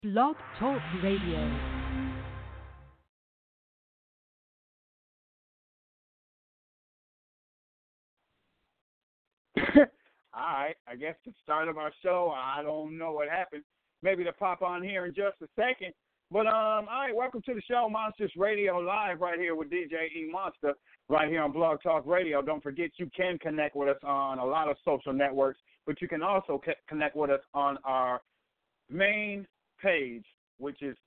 Blog Talk Radio. All right, I guess the start of our show, I don't know what happened. Maybe to pop on here in just a second. But, all right, welcome to the show, Monsters Radio Live, right here with DJ E Monster, right here on Blog Talk Radio. Don't forget you can connect with us on a lot of social networks, but you can also connect with us on our main page, which is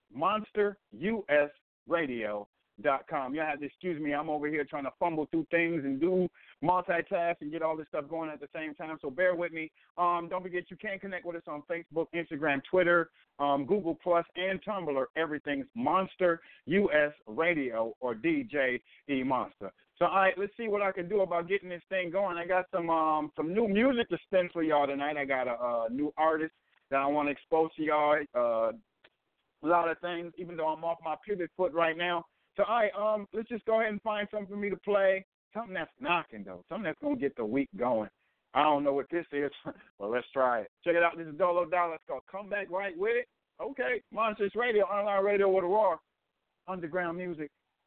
monsterusradio.com. You'll have to excuse me. I'm over here trying to fumble through things and do multitask and get all this stuff going at the same time, so bear with me. Don't forget you can connect with us on Facebook, Instagram, Twitter, Google Plus, and Tumblr. Everything's Monster US Radio or DJ E Monster. So, all right, let's see what I can do about getting this thing going. I got some new music to spin for y'all tonight. I got a new artist that I want to expose to y'all. A lot of things, even though I'm off my pivot foot right now. So, all right, let's just go ahead and find something for me to play. Something that's knocking, though. Something that's going to get the week going. I don't know what this is, but let's try it. Check it out. This is Dolo Dollar. It's called Come Back Right With It. Okay, Monsters Radio, online radio with a raw underground music.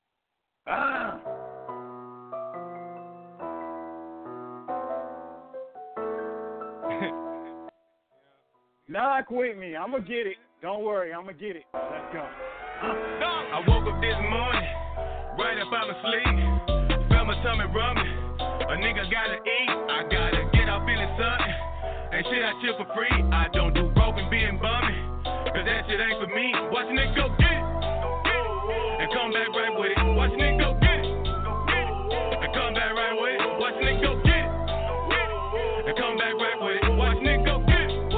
Knock with me. I'm going to get it. Don't worry. I'm going to get it. Let's go. I woke up this morning, right up out of sleep. Felt my tummy rumbling. A nigga gotta eat. I gotta get out feeling something. And shit I chill for free. I don't do broke and being bummy. Cause that shit ain't for me. Watch a nigga go get it. And come back right with it. Watch a nigga go get it. And come back right with it. Watch a nigga go get it. And come back right with it. Watch a nigga go get it.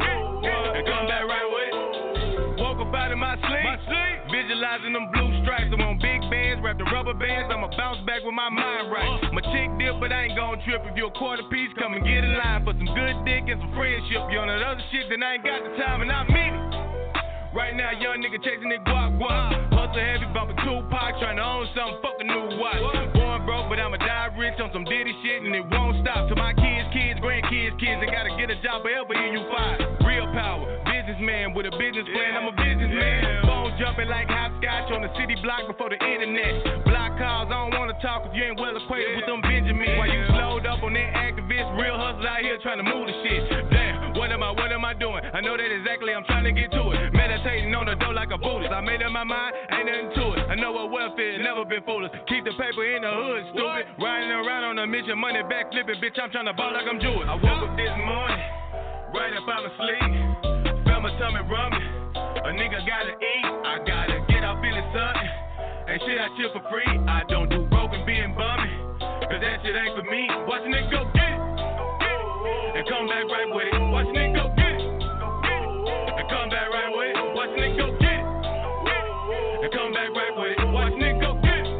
And come back right with it. Woke up out of my sleep. Visualizing them blue stripes. I'm on big bands, wrapped in rubber bands. I'ma bounce back with my mind right. My chick dip, but I ain't gon' trip. If you a quarter piece, come and get in line for some good dick and some friendship. You on that other shit, then I ain't got the time and I mean it. Right now, young nigga chasing that guap guap. Hustle heavy, bumping Tupac, trying to own something, fuck a new watch. Born broke, but I'ma die rich on some Diddy shit, and it won't stop. To my kids, grandkids, they gotta get a job forever here you find. Real power, businessman with a business plan, I'm a businessman. Phone jumping like hopscotch on the city block before the internet. Block calls, I don't wanna talk if you ain't well acquainted with them Benjamins. While you slowed up on that activist, real hustle out here trying to move the shit. Damn, what am I doing? I know that exactly, I'm trying to get to it. Meditating on the door like a Buddhist. I made up my mind, ain't nothing to it. I know what welfare, never been foolish. Keep the paper in the hood, stupid. Riding around on a mission, money back flipping, bitch, I'm trying to ball like I'm Jewish. I woke up this morning, right up out of sleep. Felt my tummy rumbling. A nigga gotta eat, I gotta get out feeling something. And shit I chill for free, I don't do broke and being bummy. Cause that shit ain't for me. Watch a nigga go get it. And come back right with it. Watch a nigga go get it. And come back right with it. Watch a nigga go get it. And come back right with it. Watch a nigga go get it.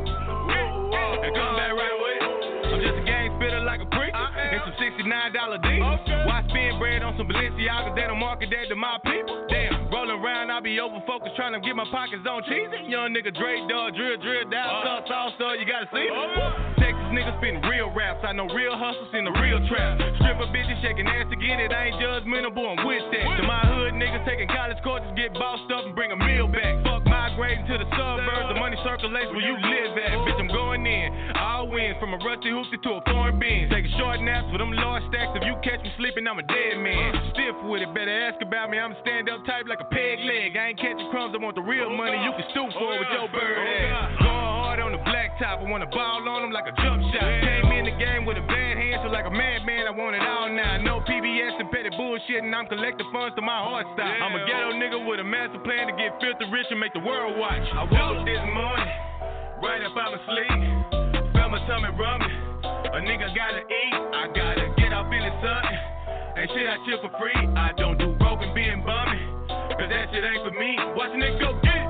And come back right with it. I'm just a gang spitter like a freak. And some $69 D. Why spend bread on some Balenciagas that don't market that to my people? Damn, rolling around, I be over focused trying to get my pockets on cheese. Young nigga Dre dog, drill down, sauce, you gotta see it. Texas niggas spitting real raps. I know real hustles in the real trap. Stripper bitches shaking ass to get it. I ain't judgmental, boy, I'm with that. To my hood niggas taking college courses, get bossed up and bring a meal back. Fuck migrating to the suburbs, the money circulates where you live at. Bitch, I'm going in, all wins from a rusty hoopty to a foreign bean. Taking short naps with them large stacks. If you catch me sleeping, I'm a dead man. Stiff with it, better ask about me. I'm a stand up type like a peg leg. I ain't catching crumbs, I want the real money. You can stoop for it with your bird ass. Going hard on the black top, I want to ball on them like a jump shot. Came in the game with a bad hand, so like a madman, I want it all now. No PBS and petty bullshit, and I'm collecting funds till my heart stop. I'm a ghetto nigga with a master plan to get filthy rich and make the world watch. I woke up this morning, right up out of sleep. Felt my tummy rumbling. A nigga gotta eat, I gotta get out feeling something. And shit I chill for free, I don't do broke and being bummy. Cause that shit ain't for me. Watch a nigga go get it.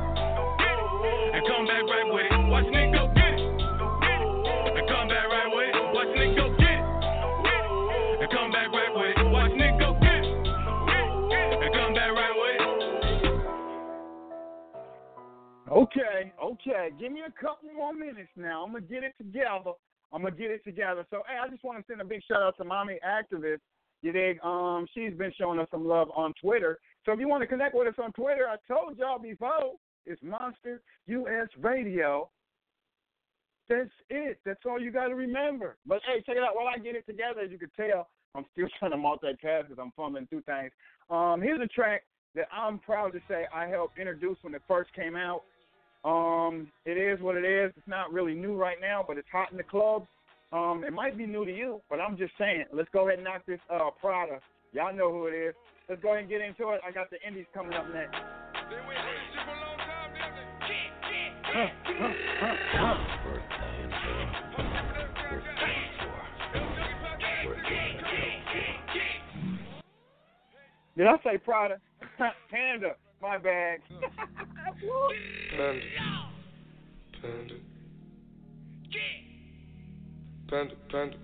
And come back right with it. Watch a nigga go get it. And come back right with it. Watch a nigga go get it. And come back right with it. Watch a nigga go get it. And come back right with it. Okay. Give me a couple more minutes now. I'm going to get it together. So, hey, I just want to send a big shout out to Mommy Activist You dig? She's been showing us some love on Twitter. So if you want to connect with us on Twitter, I told y'all before, it's Monster US Radio. That's it. That's all you got to remember. But, hey, check it out. While I get it together, as you can tell, I'm still trying to multitask because I'm fumbling through things. Here's a track that I'm proud to say I helped introduce when it first came out. It is what it is. It's not really new right now, but it's hot in the clubs. It might be new to you, but I'm just saying. Let's go ahead and knock this Prada. Y'all know who it is. Let's go ahead and get into it. I got the indies coming up next. Did I say Prada? Panda. My bad. Panda.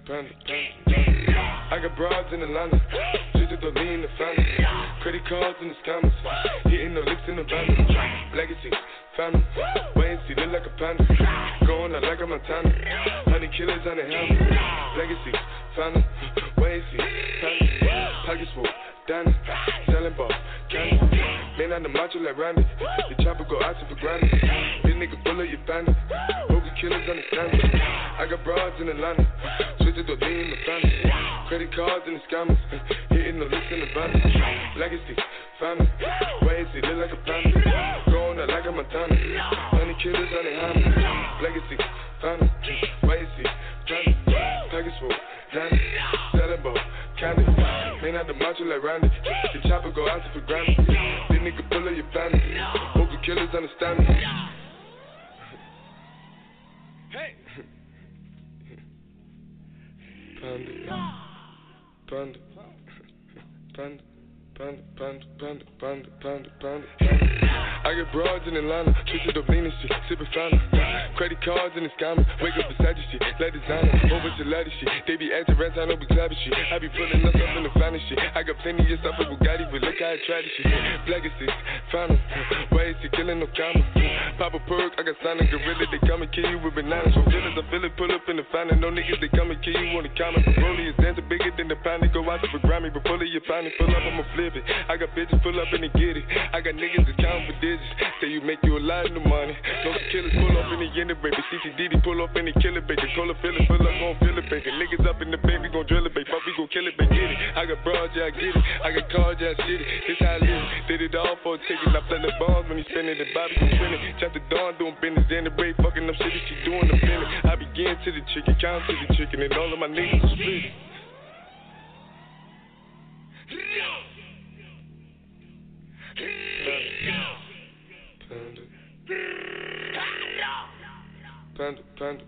I got broads in Atlanta, just to lean the family. Credit cards in the scammers, hitting the licks in the van. Legacy, family, wait and see, look like a panda. Going out like a Montana, 100 killers on the helmet. Legacy, family, wait and see, family. Pockets full, Danny, selling ball, candy. Man on the macho like Randy, the chopper go out to for granted. This nigga full of your bandit, Hogan killers understand it. I got broads in Atlanta, switch to the lean in the family. Credit cards in the scammers, hitting the licks in the van. Legacy, family, wait and see, look like a panda. Going out like a Montana, 100 killers on the helmet. Legacy, family, wait and see, family. Package full, Danny, selling ball, candy. Man out the macho like Randy, the chopper go out to for granted. This nigga full of your family, hope the killers understand me. Hey. Panda. I get broads in Atlanta, twisted up lean and shit, sippin' fountain. Credit cards in the scammers, wake up beside your shit, like designer, over to ladder shit. They be acting rats, I know be clapping shit. I be pulling us up in the finest shit. I got plenty of stuff with Bugatti, but look how I try this shit. Black is six, fountain, ways to killing no comma. Pop a perk, I got signed a gorilla, they come and kill you with bananas. For feelings, I feel it, pull up in the fountain. No niggas, they come and kill you on the comment. Broly is dancing bigger than the pound, they go out to for Grammy, but pull it, your pound, pull up, I'ma flip it. I got bitches pull up and they get it. I got niggas that's counting for digits. Say you make you a lot of money. No killers pull up in the end of baby. CCDD pull up in the killer baby. Cola fill up, gon' fill it baby. Niggas up in the baby, gon' drill it baby. Fuck, we gon' kill it baby. Get it. I got broads, yeah, I get it. I got cars, yeah, I shit it. This how I live. Did it all for a ticket. I play the bombs when he spinning the Bobby gon' spin it. Chop the dawn doing business. In the break, fucking up shit that she doing the feeling. I begin to the chicken, count to the chicken, and all of my niggas are split. Panda.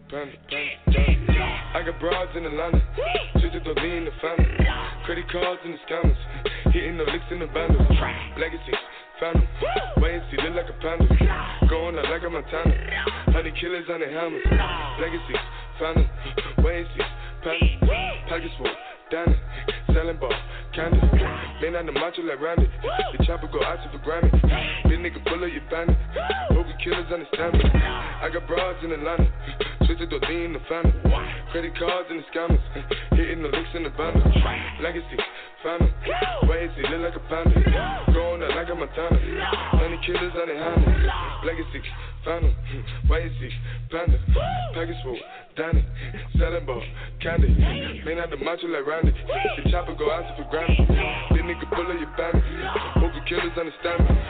I got broads in Atlanta, just to lean the family. Credit cards in the scammers, hitting the licks in the vandals. Legacy, family, wait and see, look like a panda. Going out like a Montana, 100 killers on the helmets. Legacy, family, wait and see, panda. Package full, Danny, selling ball, candy. Man on the macho like Randy, the chopper go out to for Grammy. This nigga full of your bandit, hope the killers understand me. I got broads in Atlanta, switch to the lean in the family. Credit cards in the scammers, hitting the licks in the bundle. Legacy, family, wait and see, look like a panda. Going out like a Montana, 100 killers on the helmet. Legacy, family, wait and see, panda. Package full, Danny, selling ball, candy. Man out the macho like Randy, the chopper go out to for Grammy. This nigga full of your family, hope the killers understand me.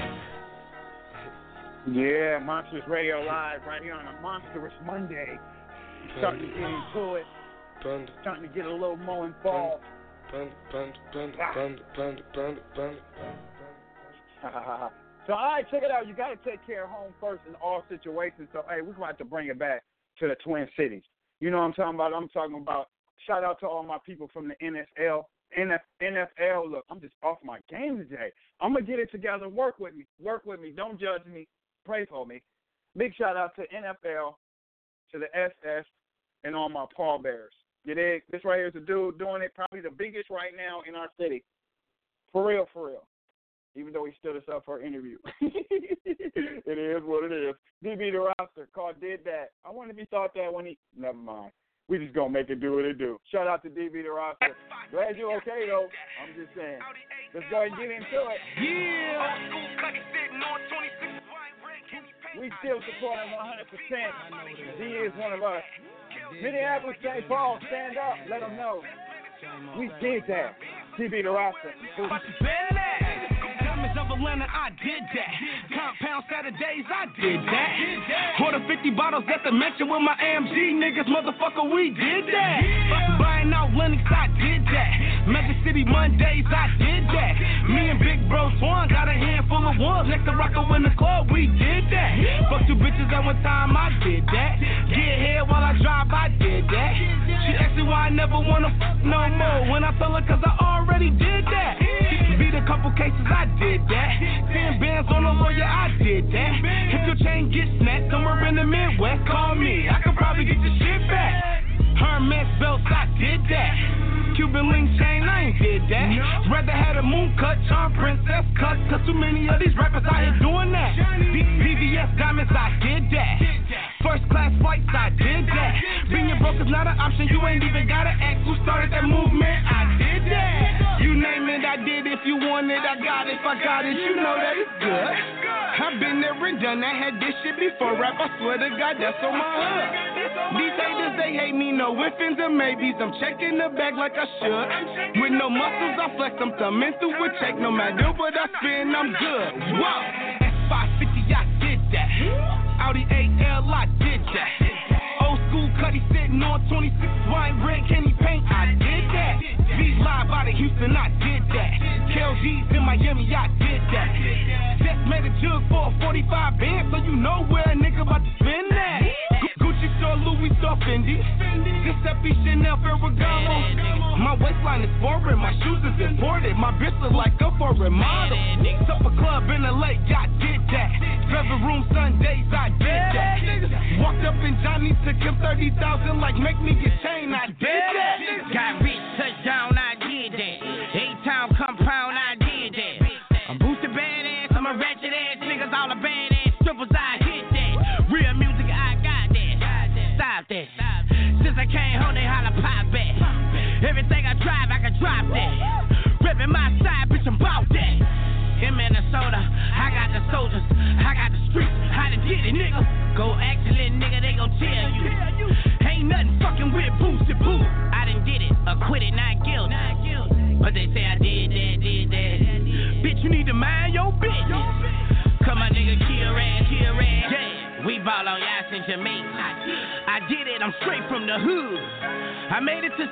Yeah, Monsters Radio Live right here on a Monstrous Monday. Starting to get into it. Starting to get a little more involved. So, all right, check it out. You got to take care of home first in all situations. So, hey, we're going to bring it back to the Twin Cities. You know what I'm talking about? I'm talking about shout out to all my people from the NFL. NFL, look, I'm just off my game today. I'm going to get it together. Work with me. Don't judge me. Pray for me. Big shout out to NFL, to the SS, and all my pallbearers. You dig? This right here is a dude doing it, probably the biggest right now in our city. For real. Even though he stood us up for an interview. It is what it is. DB the roster called Did That. I wonder if he thought that when he... Never mind. We just gonna make it do what it do. Shout out to DB the Roster. Glad you're okay though. I'm just saying. Let's go ahead and get into it. Yeah. We still support him 100%. He is one of us. Minneapolis, St. Paul, stand up. Let them know. We did that. DB the Roster. Of Atlanta, I did that. Compound Saturdays, I did that. Order 50 bottles at the mansion with my AMG niggas, motherfucker, we did that. Buying out Lennox, I did that. Magic City Mondays, I did that. Me and Big Bro Swan got a handful of ones next to Rocco in the club, we did that. Fuck 2 bitches at one time, I did that. Get head while I drive, I did that. She asked me why I never wanna no more. When I tell her, cause I already did that. Beat a couple cases, I did that. 10 bands on a lawyer, I did that. If your chain gets snapped somewhere in the Midwest, call me. I could probably get your shit back. Hermes belts, I did that. Cuban link chain, I ain't did that. Rather had a moon cut, charm princess cut. Cause too many of these rappers out here doing that. PVS diamonds, I did that. First class flights, I did that. Being broke is not an option, you ain't even gotta ask who started that movement, I did that. You name it, I did. If you want it, I got it. If I got it, you know that it's good. I've been there and done that, had this shit before rap, I swear to God, that's on my hood. These haters, they hate me, no ifs, ands, or maybes. I'm checking the bag like I should. With no muscles, I flex, I'm thumbing through a check. No matter what I spend, I'm good. Whoa, S550, I did that. Audi AL, I did that. Old school Cuddy sitting on 26 wine, red candy paint, I did that. V's live out of Houston, I did that. KLG's in Miami, I did that. Just made a jug for a 45 band, so you know where a nigga about to spend that. Gucci store, Louis store, Fendi. Giuseppe, Chanel, Ferragamo. My waistline is foreign, my shoes is imported. My bitch look like a foreign model. Supper club in LA, I did that. Feather room Sundays, I did that. Walked up in Johnny, took him 30,000 like make me get chain, I did that. Got rich, touchdown, I did that. 8-town compound, I did that. I'm boosted badass, I'm a ratchet ass niggas, all the badass strippers, I hit that. Real music, I got that. Stop that. Since I came home, they holla pop back. Everything I drive, I can drop that. Ripping my side, bitch, I'm bout that. In Minnesota, I got the soldiers, I got the streets, how to get it, nigga. Go actually, nigga, they gon' tell you. Ain't nothing fucking with Boosie Boo. I done did it, acquitted, not guilty. But they say I did that. Bitch, you need to mind your business. Come on, nigga, kill red. Yeah, we ball on y'all in Jamaica. I did it, I'm straight from the hood. I made it to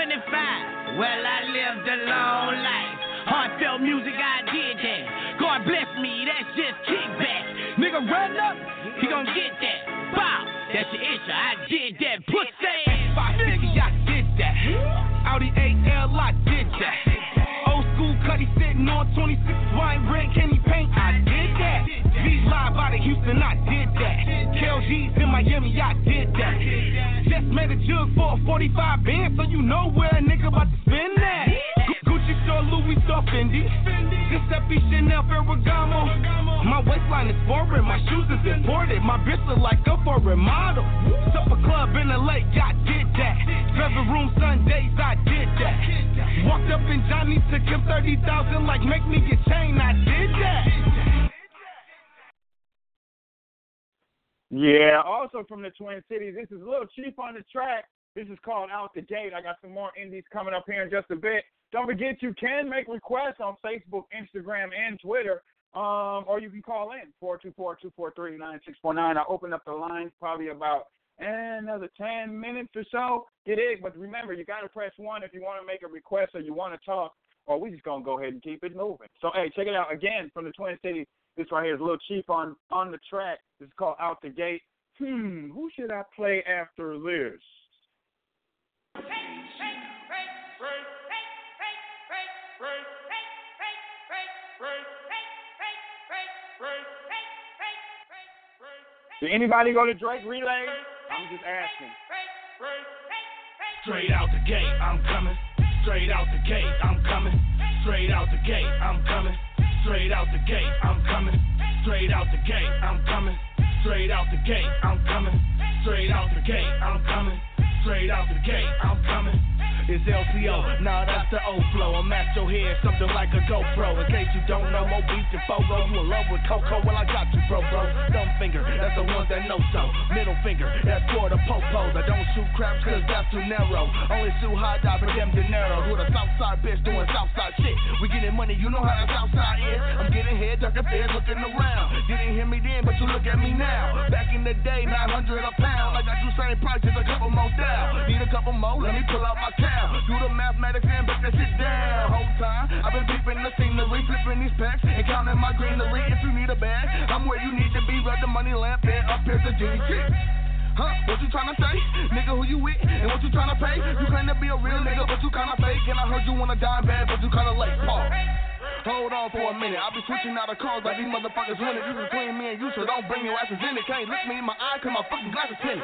C25. Well, I lived a long life. Heartfelt music, I did that. God bless me, that's just kickback. Nigga, run up, he gon' get that. Bow, that's your issue, I did that. Pussy, 550, I did that. Audi AL, I did that. Old school Cuddy sitting on 26 wine, red candy paint, I did that. V's live out of Houston, I did that. KLG's in Miami, I did that. Just made a jug for a 45 band, so you know where a nigga about to spend that. Gucci store, Louis store, Fendi. Giuseppe, Chanel, Ferragamo. My waistline is foreign, my shoes is imported. My bitch look like a foreign model. Supper club in LA, I did that. Feather room Sundays, I did that. Walked up in Johnny, took him 30,000 like make me get chain, I did that. Yeah, also from the Twin Cities, this is a little cheap on the track. This is called Out the Gate. I got some more indies coming up here in just a bit. Don't forget, you can make requests on Facebook, Instagram, and Twitter, or you can call in, 424-243-9649. I open up the lines probably about another 10 minutes or so. Get it, but remember, you got to press 1 if you want to make a request or you want to talk, or we just going to go ahead and keep it moving. So, hey, check it out. Again, from the Twin Cities, this right here is a little cheap on the track. This is called Out the Gate. Who should I play after this? Did anybody go to Drake Relay? I'm just asking. Straight out the gate, I'm coming. Straight out the gate, I'm coming. Straight out the gate, I'm coming. Straight out the gate, I'm coming. Straight out the gate, I'm coming. Straight out the gate, I'm coming. Straight out the gate, I'm coming. straight out the gate, I'm coming. It's LCO, nah, that's the old flow. I'm at your head, something like a GoPro. In case you don't know, more beats and Fogo. You in love with Coco? Well, I got you, bro. Thumb finger, that's the ones that know so. Middle finger, that's for the popos. I don't shoot craps cause that's too narrow. Only shoot high dive for them dinero. Who the Southside bitch doing Southside shit? We getting money, you know how the Southside is. I'm getting head, ducking feds, looking around. Didn't hear me then, but you look at me now. Back in the day, 900 a pound. I got you same price, just a couple more down. Need a couple more, let me pull out my count. Do the mathematics and break that shit down. Whole time I've been peeping the scenery, flipping these packs and counting my greenery. If you need a bag, I'm where you need to be. Rub the money lamp and up here's the GT. Huh? What you tryna say? Nigga, who you with? And what you tryna pay? You claim to be a real nigga, but you kinda fake. And I heard you wanna dime bad, but you kinda late. Pause. Hold on for a minute. I'll be switching out of cars like these motherfuckers winning. This is between me and you, so don't bring your asses in it. Can't look me in my eye cause my fucking glasses tinted.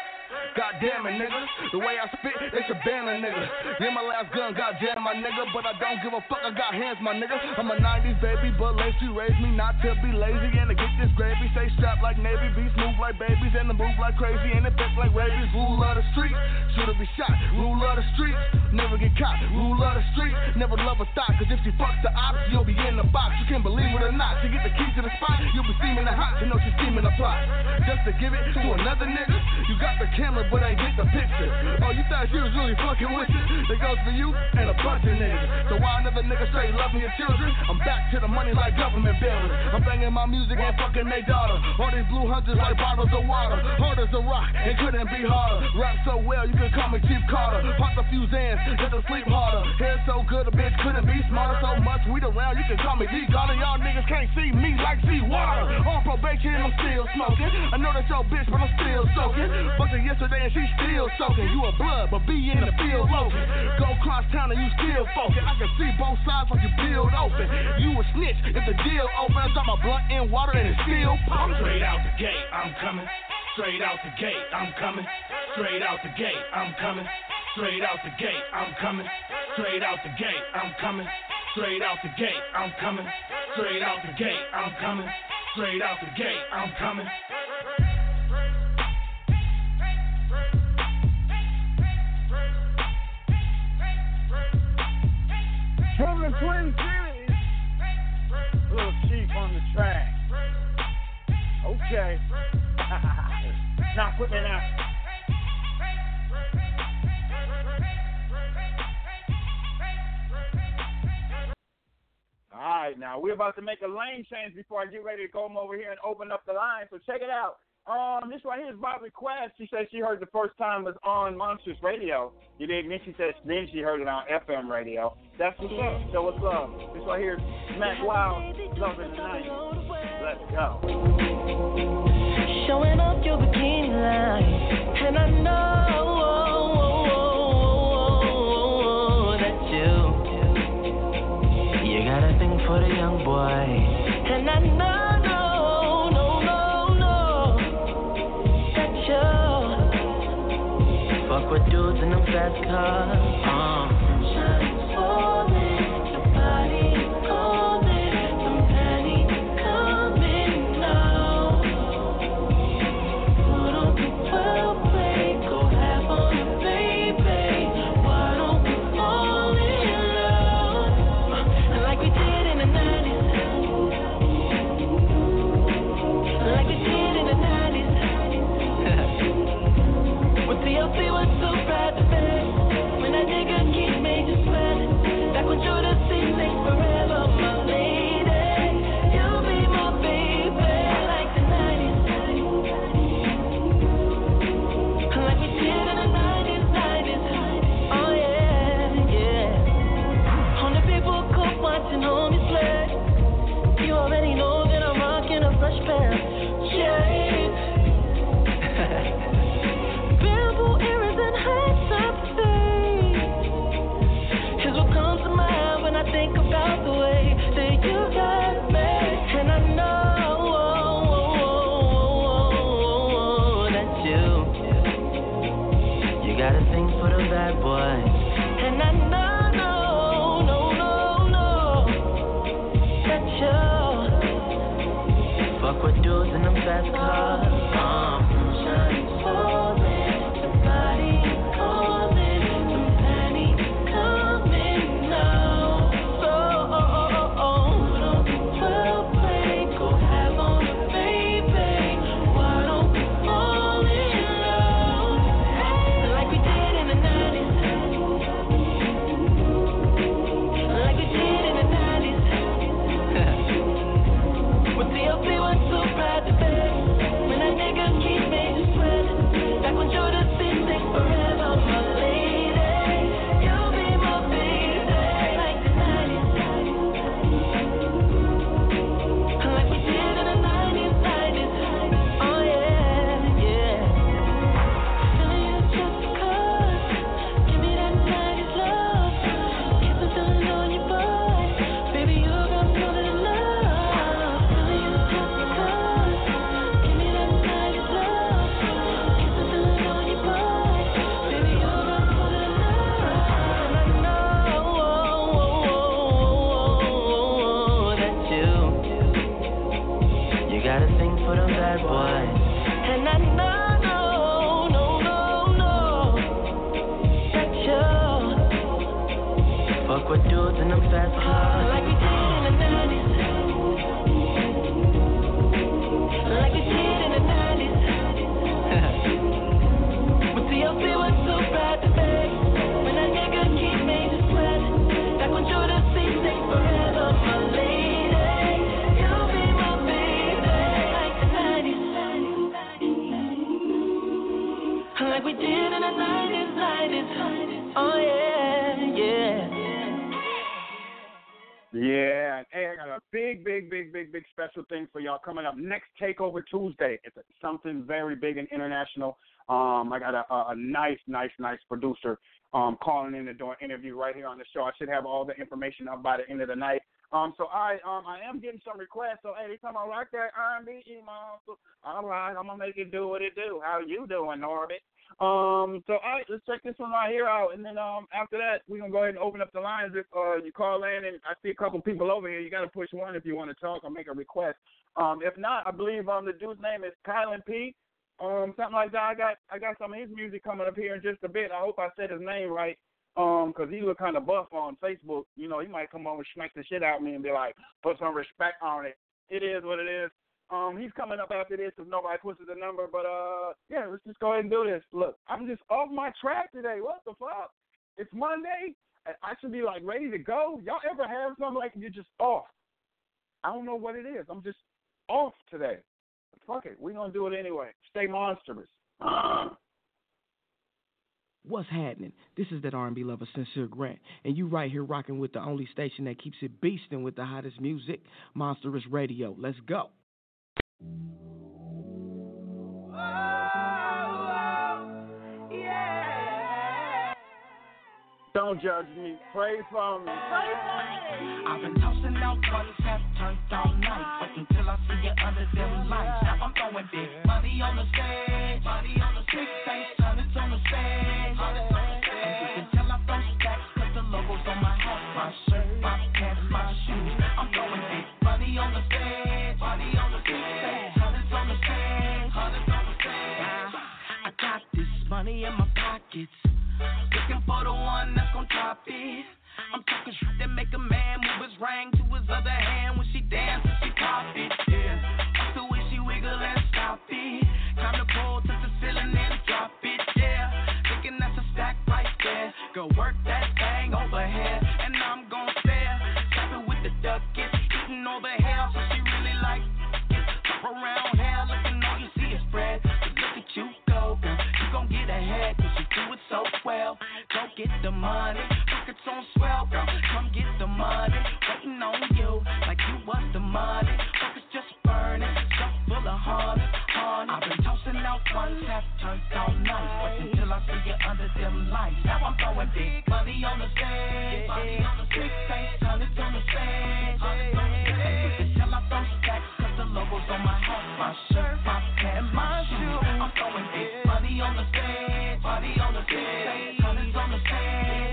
God damn it, nigga. The way I spit, they should ban a nigga. Yeah, my last gun got jammed, my nigga. But I don't give a fuck, I got hands, my nigga. I'm a 90s baby, but Lacey raised me not to be lazy. And to get this gravy, stay strapped like Navy beats, move like babies, and to move like crazy. And it best like rabies. Rule of the street, should've be shot. Rule of the street, never get caught. Rule of the street, never love a thought. Cause if she fucks the ops, you'll be in the box. You can believe it or not. To get the key to the spot, you'll be steaming the hot. You know she's steaming the plot. Just to give it to another nigga, you got the camera, but ain't get the picture. Oh, you thought she was really fucking with you? That goes for you and a bunch of niggas. So why another nigga straight loving your children? I'm back to the money like government buildings. I'm banging my music and fucking they daughter. All these blue hundreds like bottles of water. Hard as a rock, it couldn't be harder. Rap so well, you can call me Chief Carter. Pop a few Zans, get to sleep harder. Hair so good, a bitch couldn't be smarter. So much weed around, you can call me D-Garter. Y'all niggas can't see me like seawater. On probation, I'm still smoking. I know that's your bitch, but I'm still soaking. Fucked her yesterday and she still soaking. You a blood, but be in the field loafing. Go cross town and you still focus. I can see both sides like you build open. You a snitch if the deal open. I got my blunt in water and it's still pumping. Straight out the gate, I'm coming. Straight out the gate, I'm coming. Straight out the gate, I'm coming. Straight out the gate, I'm coming. Straight out the gate, I'm coming. Straight out the gate, I'm coming. Straight out the gate, I'm coming. Straight out the gate, I'm coming. From the Twin Cities, Little Chief on the track. Okay. Now put me now. All right, now we're about to make a lane change before I get ready to come over here and open up the line. So check it out. This right here is by request. She said she heard the first time was on Monsters Radio. You dig me? She said then she heard it on FM radio. That's what's up. So what's up? This right here is Mac Wild, Love in the Night. Let's go. Showing up your bikini line, and I know that you got a thing for the young boy, and I know. Fuck with dudes in them fast cars. Shine's falling, your body calling, some panic coming now. Put on the 12 play, go half on the baby. Why don't we fall in love? Like we did in the 90s. Like we did in the 90s. With TLC was so bad to face. When that nigga keep made you sweat. Back when Judas seen things forever, my lady. You'll be my baby like the 90s. Like we did in the 90s. Oh yeah, yeah. On the people cook watching homies play. You already know that I'm rocking a fresh pair of shades. Bamboo earrings and high top face is what comes to mind when I think about the way that you got me. And I know that you got a thing for the bad boy. And I know that you fuck with dudes in them fast cars. Shine's falling, your body got a thing for them bad boys. And I know, that you fuck with dudes in them fast cars. Like we did in the 90s. Like we did in the 90s. When TLC was so bad to beg. When that nigga keep me to sweat. Back when Judas stay forever, my lady. You'll be my baby. Like the 90s. Like we did in the 90s. Oh yeah. Yeah, hey, I got a big special thing for y'all coming up next Takeover Tuesday. It's something very big and international. I got a nice producer calling in to do an interview right here on the show. I should have all the information up by the end of the night. So I am getting some requests. So hey, anytime I rock that R&B, all right, I'm gonna make it do what it do. How you doing, Norbit? So all right, let's check this one right here out, and then after that, we're gonna go ahead and open up the lines. If you call in, and I see a couple people over here, you got to push one if you want to talk or make a request. If not, I believe the dude's name is Kylan P. Something like that. I got some of his music coming up here in just a bit. I hope I said his name right. Cause he look kind of buff on Facebook. You know, he might come over and smack the shit out of me and be like, put some respect on it. It is what it is. He's coming up after this if nobody pushes the number. But yeah, let's just go ahead and do this. Look, I'm just off my track today. What the fuck? It's Monday. I should be like ready to go. Y'all ever have something like you're just off? I don't know what it is. I'm just off today. But fuck it. We're gonna do it anyway. Stay monstrous. What's happening? This is that R&B lover, Sincere Grant, and you right here rocking with the only station that keeps it beastin' with the hottest music, Monstrous Radio. Let's go. Don't judge me. Pray for me. I've been tossing out ones, have turned all night. Wait until I see you under them lights. Now I'm throwing big money on the stage. Big face, hundreds on the stage. And you can tell I throw stacks, cause the logo's on my hat, my shirt, my pants, my shoes. I'm throwing big money on the stage. Big face, hundreds on the stage. I got this money in my pockets. Looking for the one that's gon' drop it. I'm talking shit that make a man move his ring to his other hand when she dances, she pop it. Yeah, that's the way she wiggle and stop it. Time to pull to the ceiling and drop it. Yeah, thinking that's a stack right there. Go work that thing overhead, and I'm gon' stare. Chopping with the duckets, eating all the hell, so she really like it. Around here, looking all you see is bread. But look at you go, girl, you gon' get ahead, cause you do it so well. Go get the money, pockets on swell, girl. Come get the money, waiting on you like you was the money. Pockets just burning, stuff full of honey. I've been tossing out ones, have turned all night. Wait until I see you under them lights. Now I'm throwing big money on the stage. Big face, hundreds on the stage. And you can tell I throw stacks, cause the logo's on my hat, my shirt, my pants, my shoes. I'm throwing big money on the stage. Hundreds on the stage.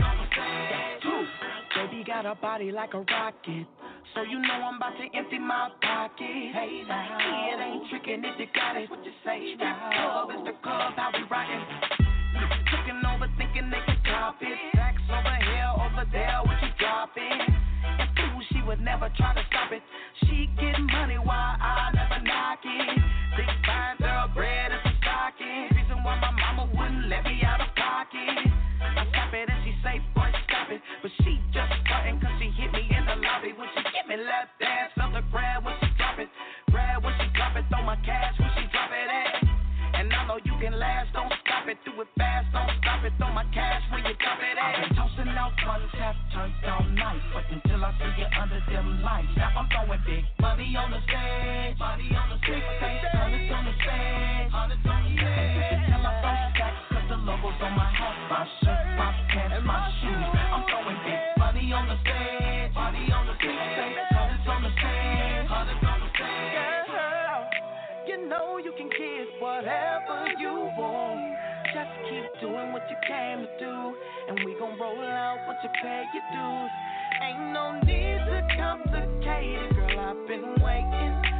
Baby got a body like a rocket, so you know I'm about to empty my pocket. Hey now, it ain't tricking if you got it. What you say now? It's the club, how we rockin'. Looking over, thinking they can top it. Sacks over here, over there, what you dropping? And fool, she would never try to stop it. She get money while I never knock it. Big fine thoroughbred is a stocking. Reason why my mama wouldn't let me out of pocket. I stop it and she say, boy, stop it. But she just starting cause she hit me in the lobby. When she give me lap dance, felt the grab when she drop it. Grab when she drop it, throw my cash when she drop it at. And I know you can last, don't stop it. Do it fast, don't stop it. Throw my cash when you drop it at. I've been tossing out ones, have turned all night. Wait until I see you under them lights. Now I'm throwing big money on the stage. Big face, hundreds on the stage. And you can tell I throw stacks, cause the logo's on my hat, my shirt, my pants, my shoes. I'm throwing big money on the stage. Big face, hundreds on the stage. Girl, you know you can get whatever you want. Just keep doing what you came to do, and we gon' roll out what you pay your dues. Ain't no need to complicate it, girl. I've been waiting for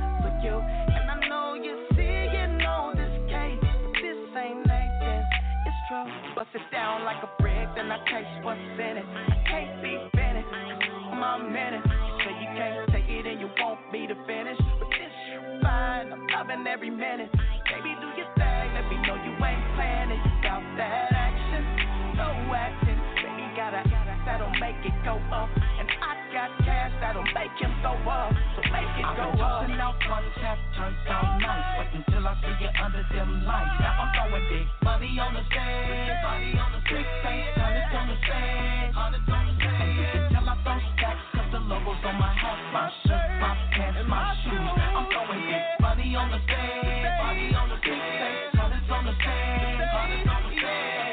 you. And I know you see, you know this case, but this ain't like this. It's true. Bust it down like a brick, then I taste what's in it. I can't be finished. I'm a minute. You say you can't take it and you won't be the finish, but this you fine. I'm loving every minute. Baby, do your thing. Let me know you ain't playing it. Without that action, no acting. Baby, got a that'll make it go up, and I got cash that'll make him go up. So make it go up. I've been out one tap turns all night, but until I see you under them lights. Now I'm throwing big money on the stage, money on the six, ain't hundreds on the stage, hundreds on the stage. You can tell I throw stacks 'cause the logos on my hat, my shirt, my pants, my shoes. I'm throwing big money on the stage, money on the six, ain't hundreds on the stage, hundreds on the stage.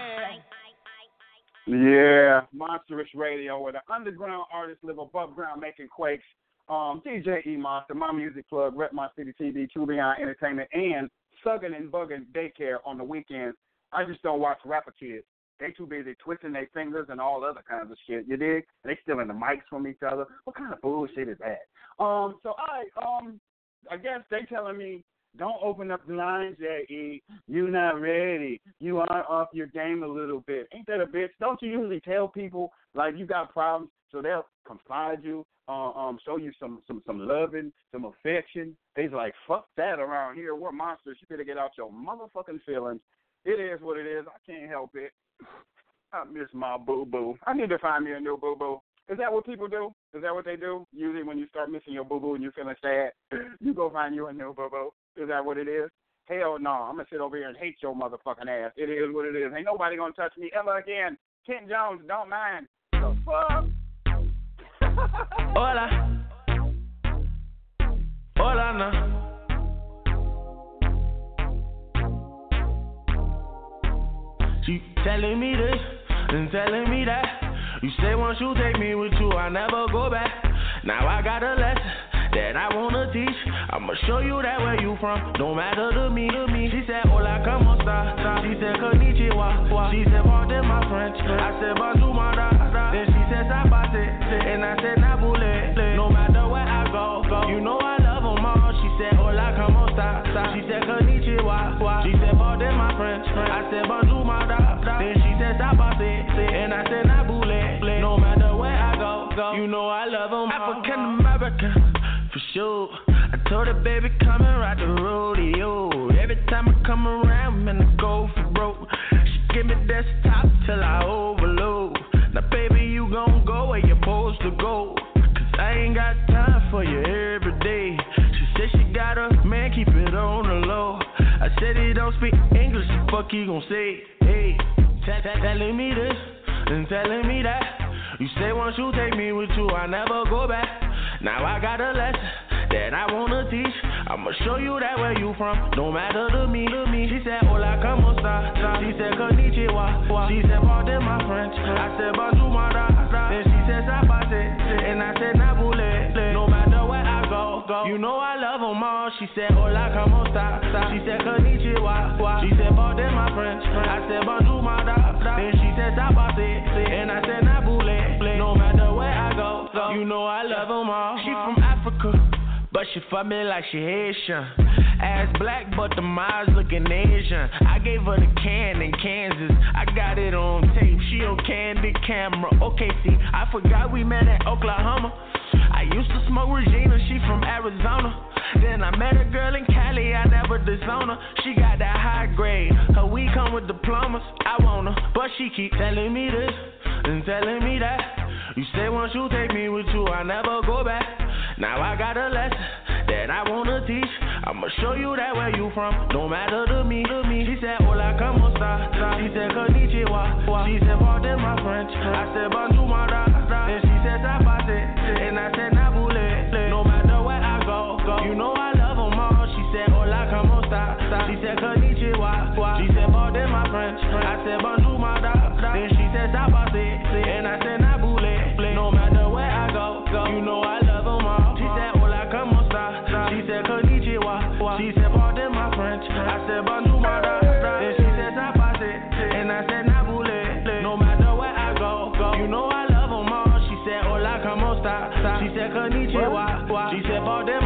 Yeah, Monstrous Radio, where the underground artists live above ground making quakes. DJ E Monster, my music plug, Rep My City TV, True Beyond Entertainment, and Suggin' and Buggin' Daycare on the weekends. I just don't watch rapper kids. They too busy twisting their fingers and all other kinds of shit. You dig? They stealing the mics from each other. What kind of bullshit is that? I guess they telling me, don't open up the lines there, E. You not ready. You are off your game a little bit. Ain't that a bitch? Don't you usually tell people, like, you got problems, so they'll confide you, show you some loving, some affection? They's like, fuck that around here. We're monsters. You better get out your motherfucking feelings. It is what it is. I can't help it. I miss my boo-boo. I need to find me a new boo-boo. Is that what people do? Is that what they do? Usually when you start missing your boo-boo and you're feeling sad, you go find you a new boo-boo. Is that what it is? Hell no. I'm going to sit over here and hate your motherfucking ass. It is what it is. Ain't nobody going to touch me ever again. Kent Jones, don't mind. The fuck? Hola. Hola, no. She telling me this and telling me that. You say once you take me with you, I never go back. Now I got a lesson that I wanna teach. I'ma show you that where you from, no matter to me. She said, hola, como esta? She said, konnichiwa. She said, pardon my French. I said, bonjour, mada. Then she said, sabate. And I said, nabule. No matter where I go, you know I love them all. She said, hola, como esta? She said, konnichiwa. She said, pardon my French. I said, bonjour, mada. Then she said, sabate. And I said, nabule. No matter where I go, you know I love them all. African American, for sure. I told her, baby, come and ride the rodeo. Every time I come around, man, I go for broke. She give me desktop till I overload. Now, baby, you gon' go where you're supposed to go. Cause I ain't got time for you every day. She said she got a man, keep it on the low. I said he don't speak English, the fuck he gon' say? Hey, telling me this and telling me that. You say once you take me with you, I never go back. Now I got a lesson that I wanna teach. I'ma show you that where you from, no matter to me. She said, hola, como esta? She said, konnichiwa. She said, pardon my French. I said, bonjour, mada. Then she said, sabate. And I said, nabule. No matter where I go, you know I love them all. She said, hola, como esta? She said, konnichiwa. She said, pardon my French. I said, bonjour, mada. Then she said, sabate. And I said, nabule. No matter where I go, you know I love them all. She from Africa, but she fuck me like she Haitian. Ass black, but the eyes looking Asian. I gave her the can in Kansas. I got it on tape. She on candid camera. Okay, see, I forgot we met at Oklahoma. I used to smoke Regina. She from Arizona. Then I met a girl in Cali. I never disown her. She got that high grade. Her weed come with diplomas. I want her, but she keep telling me this and telling me that. You say once you take me with you, I never go back. Now I got a lesson that I wanna teach. I'ma show you that where you from, no matter to me. She said, hola, como esta? She said, konnichiwa. She said, pardon my French. I said, bonjour, mada. Then she said, sabate. And I said, nabule. No matter where I go, you know I love them all. She said, hola, como esta? She said, konnichiwa. She said, pardon my French. I said, bonjour, mada. Then she said, sabate. And I said, nabule. No matter where I go, you know I love them all. She said, hola, como esta? She said, konnichiwa. She said, pardon my French. I said, bonjour, mada. Then she said, sabate. And I said, nabule. No matter where I go, you know I love them all. She said, hola, como esta? She said, konnichiwa. She said, pardon my French.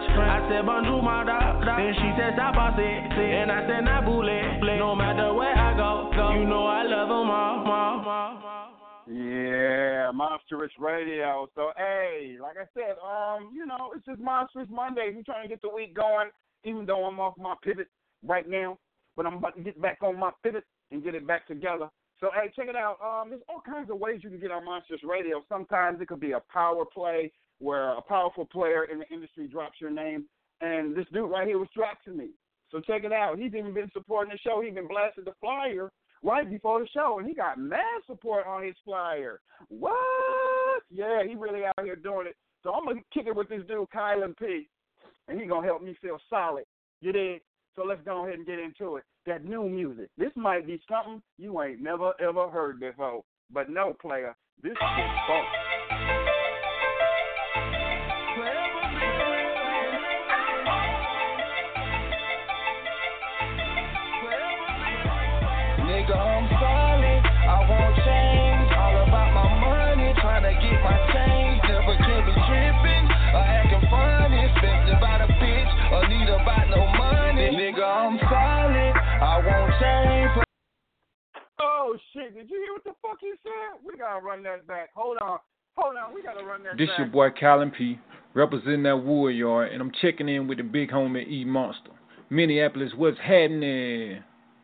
I said, bonjour, my dog. Then she said, stop, I said. And I said, nah, boule. No matter where I go, you know I love them all. Yeah, Monstrous Radio. So, hey, like I said, it's just Monstrous Mondays. We're trying to get the week going, even though I'm off my pivot right now. But I'm about to get back on my pivot and get it back together. So, hey, check it out. There's all kinds of ways you can get on Monstrous Radio. Sometimes it could be a power play where a powerful player in the industry drops your name. And this dude right here was dropped to me. So check it out. He's even been supporting the show. He's been blasted the flyer right before the show, and he got mad support on his flyer. What? Yeah, he really out here doing it. So I'm going to kick it with this dude, Kylan P., and he's going to help me feel solid. You dig? So let's go ahead and get into it. That new music. This might be something you ain't never, ever heard before. But no, player, this shit's fun. Nigga, I'm solid, I won't change. All about my money, trying to get my change. Never can be tripping or acting funny. Expensive by the bitch or need about no money. Nigga, I'm solid, I won't change. Oh, shit, did you hear what the fuck he said? We gotta run that back. Hold on, we gotta run that this back. This your boy, Kylan P., representing that Wood Yard, and I'm checking in with the big homie, E Monster. Minneapolis, what's happening?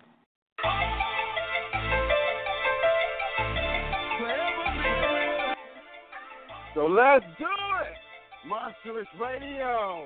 So let's do it! Monstrous Radio!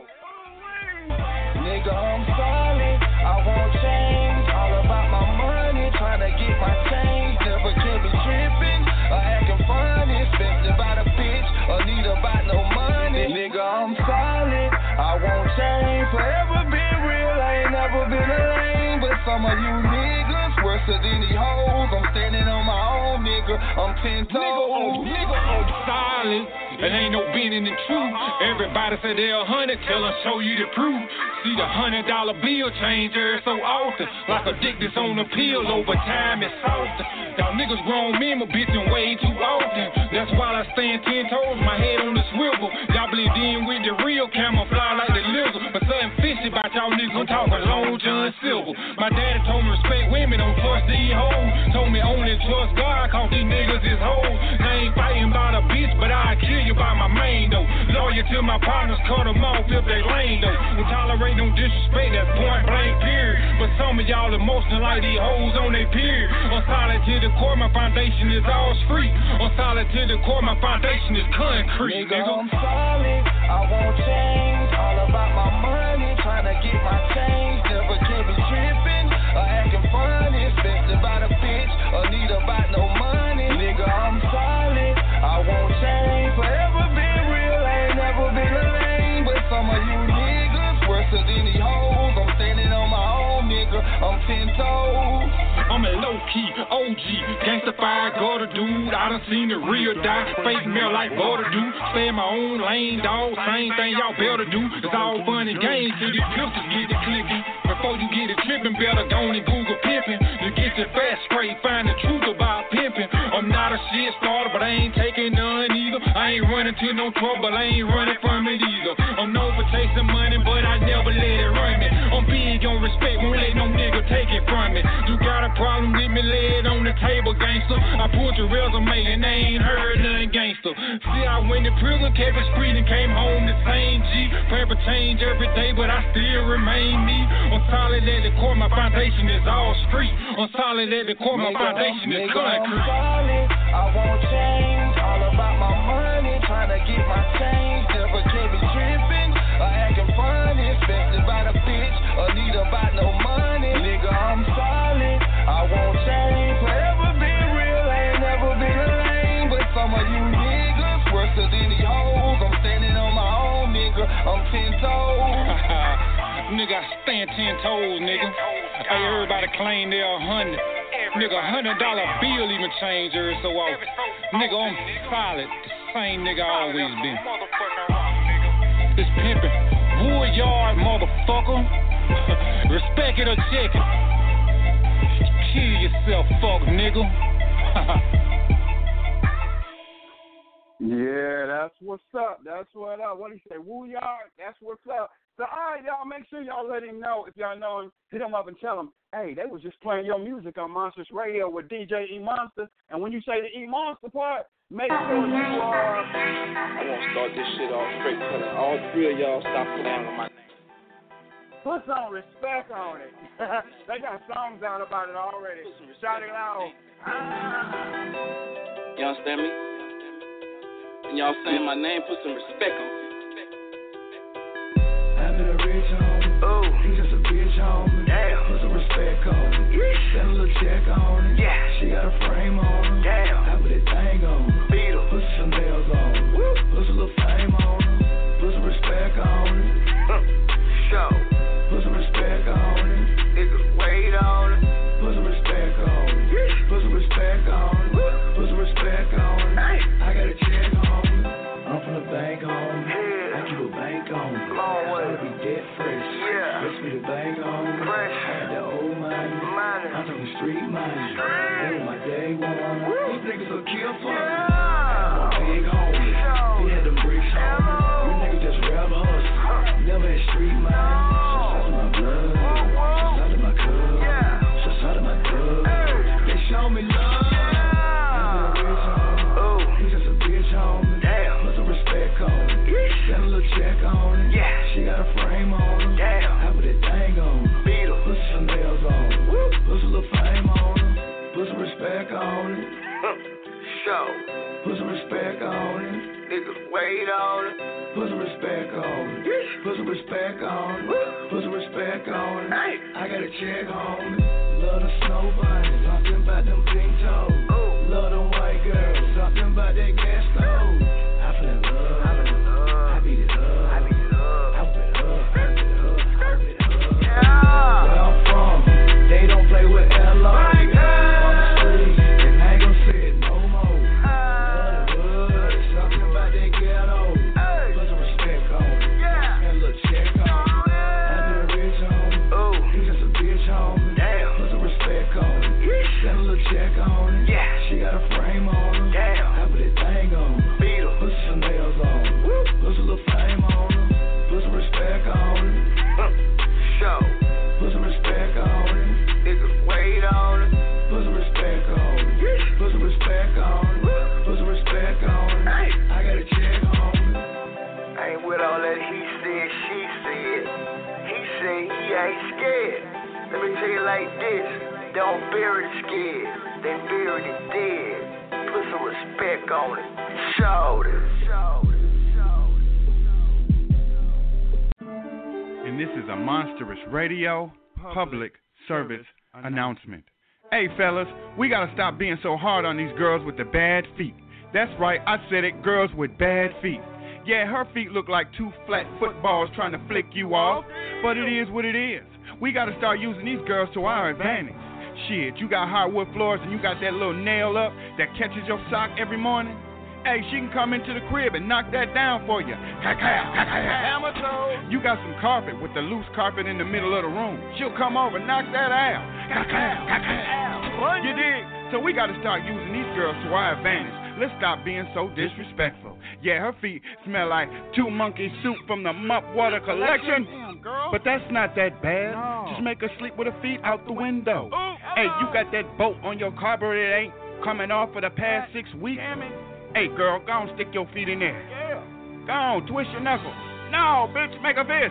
Nigga, I'm solid, I won't change. All about my money, trying to get my change. Never can be tripping or acting funny. Expensive by the bitch or need about no money. Nigga, I'm solid, I won't change. Forever been real, I ain't never been a lame. But some of you niggas worse than these hoes. I'm standing on my own, nigga. I'm 10 toes. Nigga, I'm solid. And ain't no bending the truth. Everybody say they're 100, tell them show you the proof. See the $100 bill change every so often. Like a dick that's on a pill, over time it's softer. Y'all niggas grown men, but bitchin' way too often. That's why I stand 10 toes, my head on the swivel. Y'all blend in with the real camouflage like the lizard. But something fishy about y'all niggas, I'm talking Long John Silver. My daddy told me respect women, don't trust these hoes. Told me only trust God, cause these niggas is hoes. I ain't fighting about a bitch, but I kill you by my main though. Loyal to my partners, cut them off if they lame though. We tolerate no disrespect, that's point blank period. But some of y'all emotional like these hoes on their period. I'm solid to the core, my foundation is all street. I'm solid to the core, my foundation is concrete. Nigga, I'm solid, I won't change. All about my money, trying to get my change. Never can be tripping or acting funny. Expensive by the bitch or need about no money. Nigga, I'm solid, I won't change. Forever been real, I ain't never been a lame. But some of you niggas worse than these hoes. I'm standing on my own, nigga. I'm 10 toes. I'm a low-key OG, gangsta-fired gutter dude. I done seen the real die, fake mail like butter do. Stay in my own lane, dog. Same thing y'all better do. It's all fun and games till these pistols get it clicking. Before you get it tripping, better go and Google pimping. To get your fast straight, find the truth about pimping. I'm not a shit starter, but I ain't taking none either. I ain't running to no trouble, I ain't running from it either. I'm known for chasing money, but I never let it run me. I'm big on respect, won't let no nigga take it from me. You got a problem with me, lay it on the table, gangster. I pulled your resume and they ain't heard nothing, gangster. See, I went to prison, kept it street and came home the same G. Paper change every day, but I still remain me. I'm solid at the core, my foundation is all street. I'm solid at the core, my foundation is concrete. I'm solid, I won't change. All about my money, trying to get my change. Never can be tripping or acting funny. Expensive by the bitch or need about no money. Nigga, I'm solid, I won't change. Forever been real, I ain't never been a lame. But some of you niggas worse than these hoes. I'm standing on my own, nigga. I'm 10 toes. Nigga, I stand 10 toes, nigga. Hey, everybody claim they're 100. Nigga, $100 bill even change every so often. Nigga, I'm solid. The same nigga I always been. It's pimpin'. Wood Yard, motherfucker. Respect it or check it. Kill yourself, fuck nigga. Yeah, That's what's up. That's what up. What do you say? Woo yard. That's what's up. So, all right, y'all, make sure y'all let him know. If y'all know him, hit him up and tell him, hey, they was just playing your music on Monsters Radio with DJ E Monster. And when you say the E Monster part, make sure you are. I want to start this shit off straight telling all three of y'all stop playing on my name. Put some respect on it. They got songs out about it already. Shout it out. You understand me? And y'all saying my name, put some respect on it. I've been a rich homie. Oh. He's just a bitch homie. Damn. Put some respect on it. Send a little check on it. Yeah. She got a frame on her. Damn. I put that thing on her. Beetle. Put some nails on her. Woo. Put some little fame on her. Put some respect on it. Show. Put some respect on it. Niggas wait on it. Put some respect on it. Put some respect on it. Put some respect on it. I got a check on it. I'm from the bank on it. I keep a bank on it. Gotta be dead fresh. Yeah. Let's be the bank on it. Fresh. I got that old money. I'm talking street money. That was my day one. These niggas will kill for me. I'm a big homie. He had them bricks on me. You niggas just rap hustle. Never had street money. Show me love. I'm a rich homie. He's just a bitch homie. Damn. Put some respect on it. Send a little check on it. Yeah. She got a frame on her. Damn. I put that thing on her. Beetle. Put some nails on her. Woo. Put some little fame on her. Put some respect on it. Show. Put some respect on it. Niggas wait on it. Put some respect on it. Put some respect on it. Put some respect on it. I got a check on it. Love the snow bunny. Something about them pink toes. Love them white girls. Something about that gas stove. I feel in love. I beat it up. I beat it up. I whip it up. I whip it up. I whip it up. Yeah. Where I'm from, they don't play with L.O. On the street, and I ain't gonna say it no more. Love the hood. Something about that ghetto. Put some respect on it. And a little check on it. I been a rich homie. He's just a bitch homie. Put some respect on it. Send a little check on it. Yeah. She got a frame on her. Damn. I put that thing on her. Beetle. Put some nails on her. Woo. Put some little fame on her. Put some respect on it. Show. Put some respect on it. Niggas wait on it. Put some respect on it. Put some respect on it. Put some respect on it. I got a check on it. I ain't with all that he said, she said. He said he ain't scared. Let me tell you like this. Don't bury the scared. They bury the dead. Put some respect on it. Show this. And this is a Monstrous Radio public service announcement. Hey fellas, we gotta stop being so hard on these girls with the bad feet. That's right, I said it, girls with bad feet. Yeah, her feet look like two flat footballs trying to flick you off, but it is what it is. We gotta start using these girls to our advantage. Shit, you got hardwood floors and you got that little nail up that catches your sock every morning? Hey, she can come into the crib and knock that down for you. Hammer toe. You got some carpet with the loose carpet in the middle of the room. She'll come over and knock that out. You dig? So we gotta start using these girls to our advantage. Let's stop being so disrespectful. Yeah, her feet smell like 2 monkey soup from the Mop Water Collection. But that's not that bad. Just make her sleep with her feet out the window. Hey, you got that bolt on your carburetor that ain't coming off for the past 6 weeks? Hey, girl, go on, stick your feet in there. Go on, twist your knuckle. No, bitch, make a fist.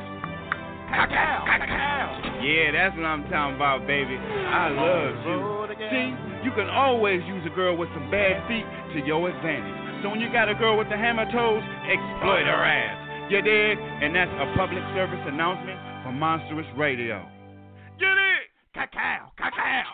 Yeah, that's what I'm talking about, baby. I love you. See, you can always use a girl with some bad feet to your advantage. So when you got a girl with the hammer toes, exploit her ass. You dig? And that's a public service announcement from Monstrous Radio. You dig? Cacao, cacao.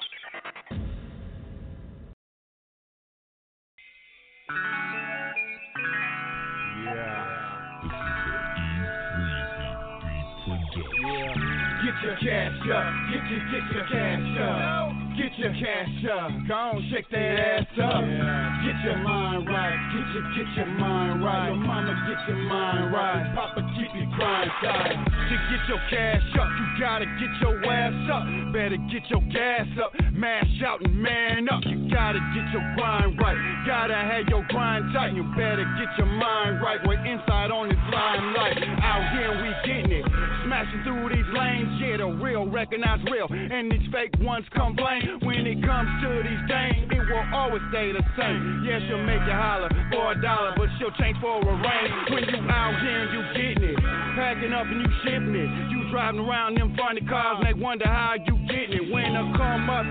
Get your cash up, get your cash up. get your cash up. Go on, shake that ass up. Get your mind right. Get your mind right. Your mama get your mind right. Papa keep your grind tight. To get your cash up, you gotta get your ass up. Better get your gas up. Mash out and man up. You gotta get your grind right. Gotta have your grind tight. You better get your mind right. We're inside on this limelight. Out here we getting it. Smashing through these lanes. Yeah, the real recognize real. And these fake ones complain. When it comes to these things, it will always stay the same. Yeah, she'll make you holler for $1, but she'll change for a ring. When you out here and you getting it. Packing up and you shipping it. You driving around them funny cars and they wonder how you getting it. When the come up,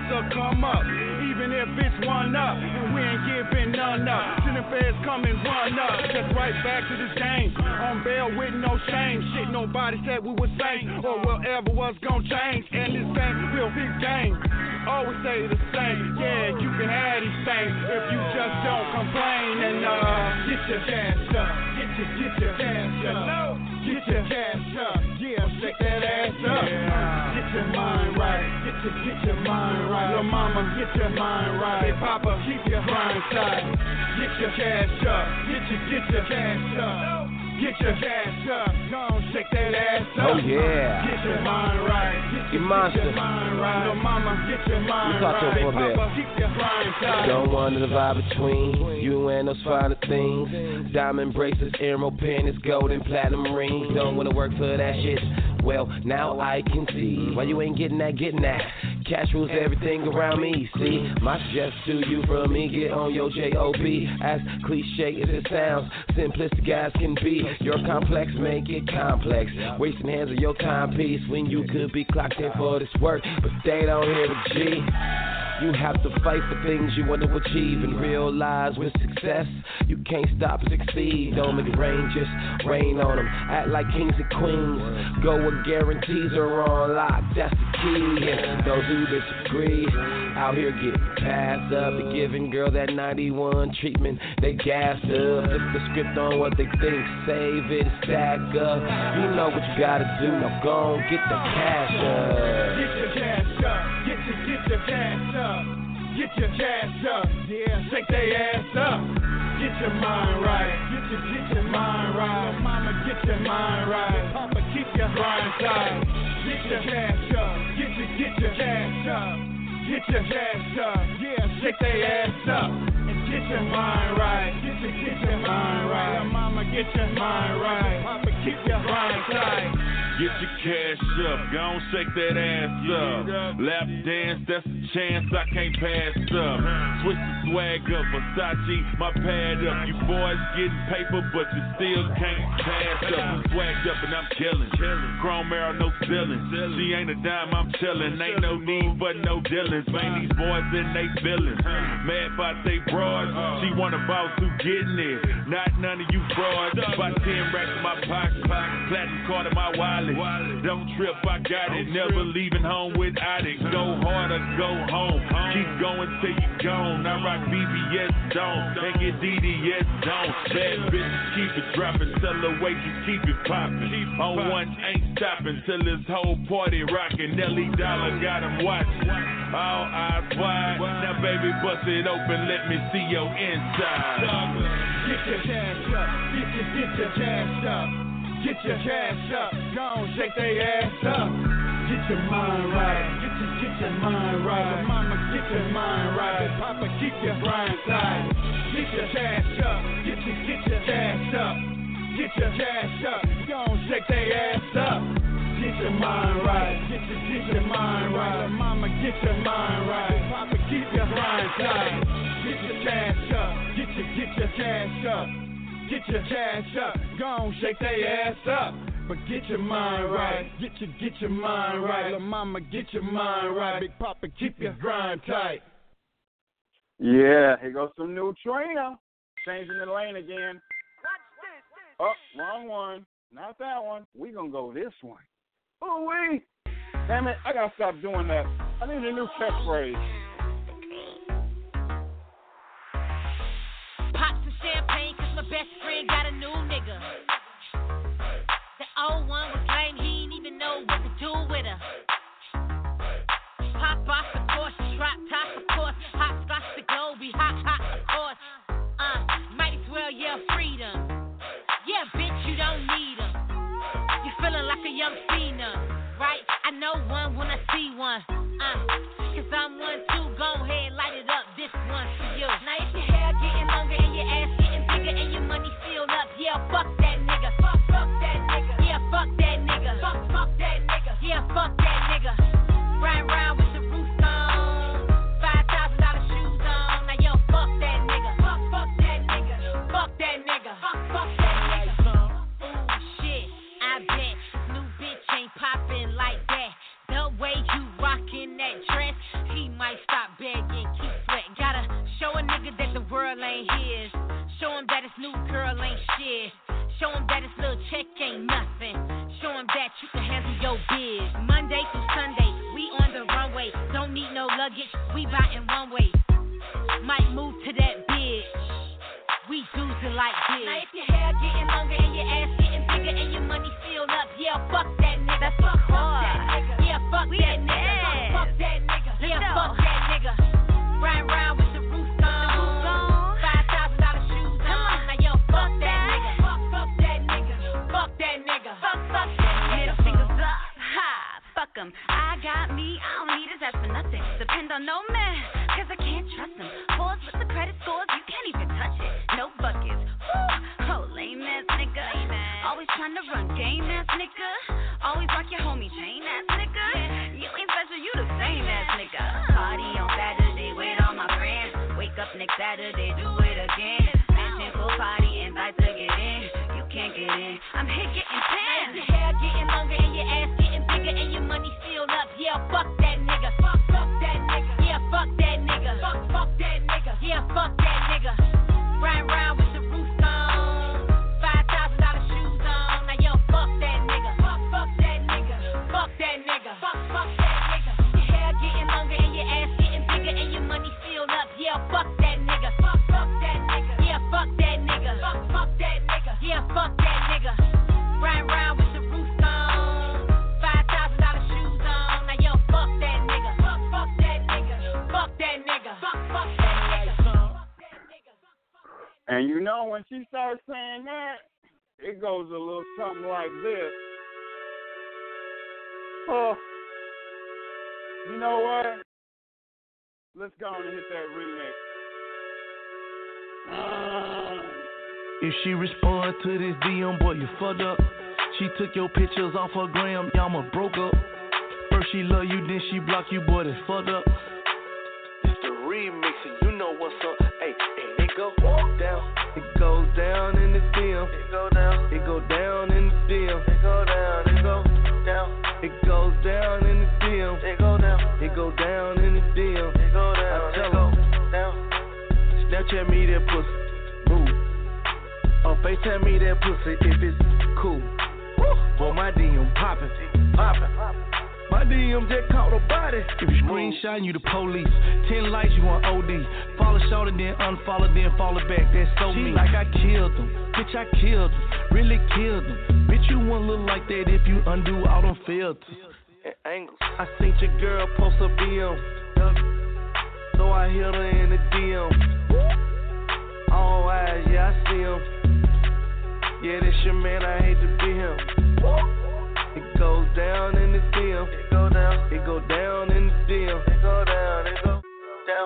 even if it's one up, and we ain't giving none up. Till the feds come and run up, just right back to this game. On bail with no shame. Shit, nobody said we were safe or whatever was gonna change. And this thing will be game. Always stay the same. Yeah, you can have these things if you just don't complain. And get your cash up. Get your cash up. Get your cash up. Yeah, shake that ass up. Get your mind right. Get your mind right. Your mama, get your mind right. Hey, Papa, keep your grind tight. Get your cash up. Get your cash up. Get your cash up. Go on, shake that ass up. Oh yeah. Get your mind right. Get your mind right. Your mama, get your mind right. Hey, Papa, keep your grind tight. Don't want to divide between you and those finer things. Diamond bracelets, emerald pennies, gold and platinum rings. Don't want to work for that shit. Well, now I can see why you ain't getting that. Cash rules everything around me, see? My suggestion to you from me, get on your J.O.B. As cliche as it sounds, simplistic guys can be. Your complex, make it complex. Wasting hands of your timepiece when you could be clocked in for this work, but they don't hear the G. You have to fight for things you want to achieve and realize with success, you can't stop and succeed. Don't make it rain, just rain on them. Act like kings and queens. Go where guarantees are on lock, that's the key. And those who disagree, out here getting passed up and giving girl that 91 treatment. They gassed up, flip the script on what they think. Save it, stack up. You know what you gotta do, now go on, get the cash up. Get your cash up. Get your cash up. Get your cash up, yeah, shake they ass up. Get your mind right, get your mind right. Mama, get your mind right. Papa, keep your grind tight. Get your cash up, get your cash up. Get your cash up, yeah, shake they ass up. And get your mind right, get your mind right. Mama, get your mind right. Papa, keep your grind tight. Get your cash up, gon' shake that ass up. Lap dance, that's a chance I can't pass up. Switch the swag up, Versace, my pad up. You boys getting paper, but you still can't pass up. I'm swagged up and I'm chillin'. Chrome arrow, no ceilings. She ain't a dime, I'm chillin'. Ain't no need for no dealings. Man, these boys in they feelings. Mad about they broads. She want a boss who getting it. Not none of you frauds. About 10 racks in my pocket. Platinum card in my wallet. Don't trip, I got it. Never leaving home without it. Go hard or go home. Keep going till you gone. I rock BBS don't and get DDS don't. Bad bitches keep it dropping. Tell her wait, you keep it popping. On one ain't stopping till this whole party rocking. Nelly Dollar got him watching. All eyes wide. Now baby bust it open, let me see your inside. Get your cash up. Get your cash up. Get your cash up, go on, shake they ass up. Get your mind right, get your mind right. Mama, get your mind right. Papa, keep your grind tight. Get your cash up, get your cash up. Get your cash up, go on, shake they ass up. Get your mind right, get your mind right. Mama, get your mind right. Papa, keep your grind tight. Get your cash up, get your cash up. Get your cash up, go on, shake they ass up. But get your mind right, get your mind right. Little mama, get your mind right. Big Papa, keep your grind tight. Yeah, here goes some new trainer. Changing the lane again. Oh, wrong one. Not that one. We gonna go this one. Oh, wait. Damn it, I gotta stop doing that. I need a new catchphrase. Pop some champagne, cause my best friend got a new nigga. The old one was lame, he ain't even know what to do with her. Pop off the course, drop nigga. Riding around with the roof on, $5,000 shoes on. Now yo, fuck that nigga. Fuck that nigga. Fuck that nigga. Fuck that nigga. Ooh shit, I bet new bitch ain't poppin' like that. The way you rockin' that dress, he might stop begging, keep sweating. Gotta show a nigga that the world ain't his. Show him that his new girl ain't shit. Show him that his little check ain't nothing. Show him that you can handle your biz. Monday through Sunday, we on the runway. Don't need no luggage, we biting one way. Might move to that bitch. We do it like this. Now if your hair getting longer and your ass getting bigger and your money filled up, yeah, fuck that nigga. Fuck that nigga. Yeah, fuck that nigga. Fuck that nigga. Yeah, fuck that nigga. Riding around with the roof on, $5,000 shoes on. Now yo, fuck that nigga. Fuck that nigga. Fuck that nigga. Fuck that nigga. Middle fingers up, ha, fuck 'em. I got me, I don't need his ass for nothing. Depend on no man, cause I can't trust him. Pause with the credit scores, you can't even touch it. No buckets, whoo, oh, lame ass nigga. Always trying to run game ass nigga. Always rock your homie chain ass nigga. You ain't special, you the same ass nigga. Party on Saturday with all my friends. Wake up next Saturday, do it again. Mansion full party, invite to get in. You can't get in, I'm here getting tan. Your hair getting longer and your ass getting bigger and your money filled up, yeah, fuck that nigga. Fuck that nigga. Yeah, fuck that nigga. Fuck that nigga. Yeah, fuck that nigga. Riding around with the roof on, $5,000 shoes on. Now yo, fuck that nigga. Fuck that nigga. Fuck that nigga. Fuck that nigga. Your hair getting longer and your ass getting bigger and your money filled up, yeah, fuck that nigga. Fuck that nigga. Yeah, fuck that nigga. Fuck that nigga. Yeah, fuck that nigga. Riding around with the roof on, $5,000 shoes on. Now yo, fuck that nigga. Fuck that nigga. Fuck that nigga. Fuck that nigga. And you know when she starts saying that, it goes a little something like this. Oh, you know what? Let's go on and hit that remix. If she respond to this DM, boy, you fucked up. She took your pictures off her gram, y'all ma broke up. First she love you, then she block you, boy, that's fucked up. It's the remix, and you know what's up. Hey, it go down. It goes down in the DM. It go down. It go down in the DM. It go down. It go down. It goes down in the DM. It go down. It go down in the DM. It go down. I tell it go her, down. Snapchat me that pussy, boo. Or FaceTime me that pussy if it's cool. Boy, my DM poppin'. My DM just caught a body. If you screenshot, you the police. 10 likes, you want OD. Follow short and then unfollow, then follow back. That's so mean. Like I killed them. Bitch, I killed them. Really killed them. Bitch, you won't look like that if you undo all them filters. And angles. I seen your girl post a BM. So I hit her in the DM. All eyes, yeah, I see him. Yeah, that's your man, I hate to be him. It goes down in the DM. It go down. It go down in the DM. It go down. It go down.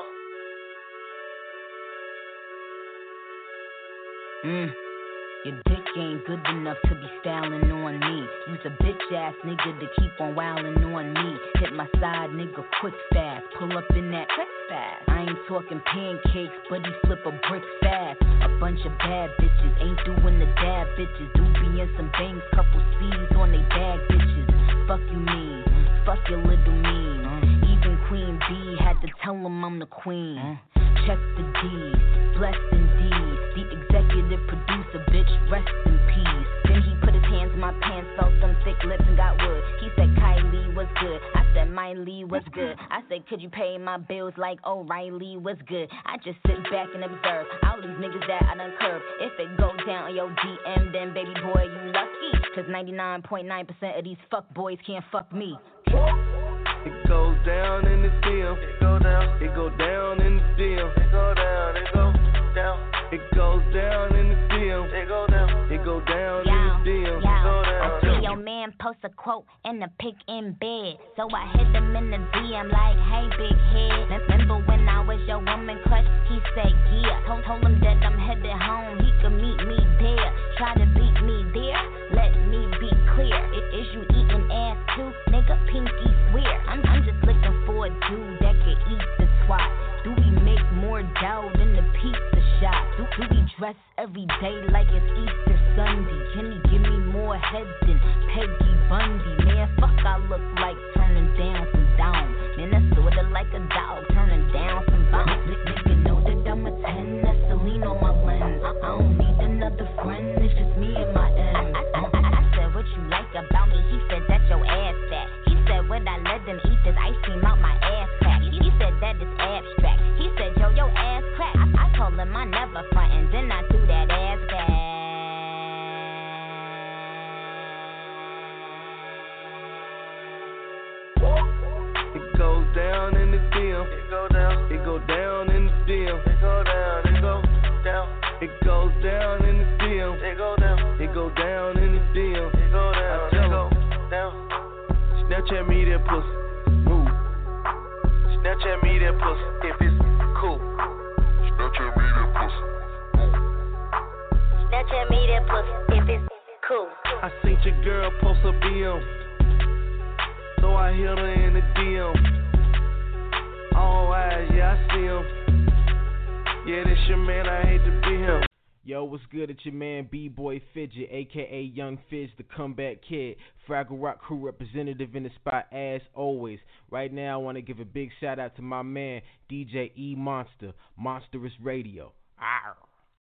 Your dick ain't good enough to be styling on me. You's a bitch ass nigga to keep on wildin' on me. Hit my side nigga quick fast. Pull up in that quick fast. I ain't talking pancakes, but he flip a brick fast. A bunch of bad bitches ain't doing the dab bitches. Do be in some bangs, couple C's on they bag bitches. Fuck you mean, fuck your little mean. Even Queen B had to tell him I'm the queen. Check the D's, blessed indeed. The executive producer, bitch, rest in peace. Then he put his hands in my pants, felt them thick lips and got wood. He said Kylie was good, I said Miley was good. I said could you pay my bills like O'Reilly was good. I just sit back and observe all these niggas that I done curved. If it go down on your DM, then baby boy you lucky. Cause 99.9% of these fuck boys can't fuck me. It goes down in the DM. It go down. It go down in the DM. It go down. It go down. It goes down in the DM. It go down. It go down in the DM. It go down. I see your man post a quote and a pic in bed. So I hit him in the DM like, hey big head. Remember when I was your woman crush? He said yeah. Told him that I'm headed home. He could meet me there. Try to beat me there. Let me be clear. Is you eating ass too? Nigga, pinky swear. every day like it's Easter Sunday. Can he give me more head than Peggy Bundy? Man, fuck, I look like turning down some down. Man, that's sorta like a dog turning down some bounce. Nigga know that I'm a 10, that's Celine on my lens. I don't need another friend, it's just me and my ends. I said, what you like about me? He said, that's your ass fat. He said, would I let them eat this ice cream out my ass crack? He said, that is abstract. He said, yo, your ass crack. I told him I never frontin', then I threw that ass back. It goes down in the DM. It go down. It go down in the DM. It go down. It go down. It goes down in the DM. It go down. It go down in the DM. It go down. It go down. Snapchat me that pussy. Move. Snapchat me that pussy if it's cool. Snapchat me that pussy. Snapchat me that pussy if it's cool. I seen your girl post a BM, so I hit her in the DM. All eyes, yeah, I see him. Yeah, this your man, I hate to be him. Yo, what's good? It's your man B-Boy Fidget, aka Young Fidge, the comeback kid, Fraggle Rock crew representative in the spot as always. Right now, I want to give a big shout out to my man DJ E Monster, Monstrous Radio. Arr.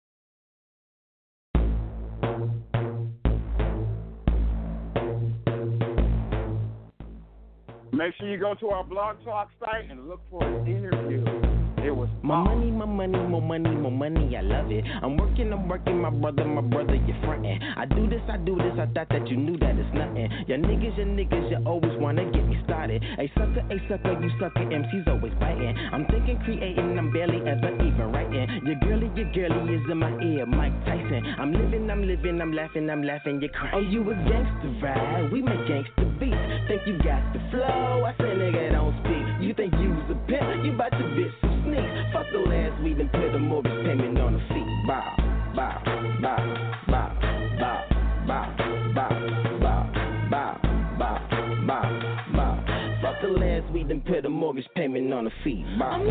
Make sure you go to our Blog Talk site and look for an interview. It was more money, more money, more money, more money, I love it. I'm working, my brother, you're frontin'. I do this, I thought that you knew that it's nothing. Your niggas, you always wanna get me started. Hey sucker, you sucker, MC's always biting. I'm thinking, creating, I'm barely ever even writing. Your girlie is in my ear, Mike Tyson. I'm living, I'm laughing, you're crying. Oh, you a gangster, right? We make gangster beats. Think you got the flow? I say nigga don't speak. You think you's a pimp? You bout to bitch some sneaks. Fuck the last week and put a mortgage payment on the feet. Bow, bow, bow, bow, bow, bow, bow, bow, bow, bow, bow, bow. Fuck the last week and put a mortgage payment on the feet. Bow. I'm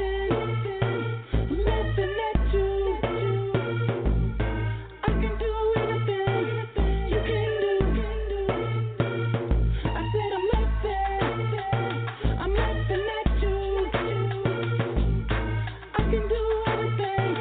laughing at you. I can do anything you can do. I said I'm laughing at you. I can do anything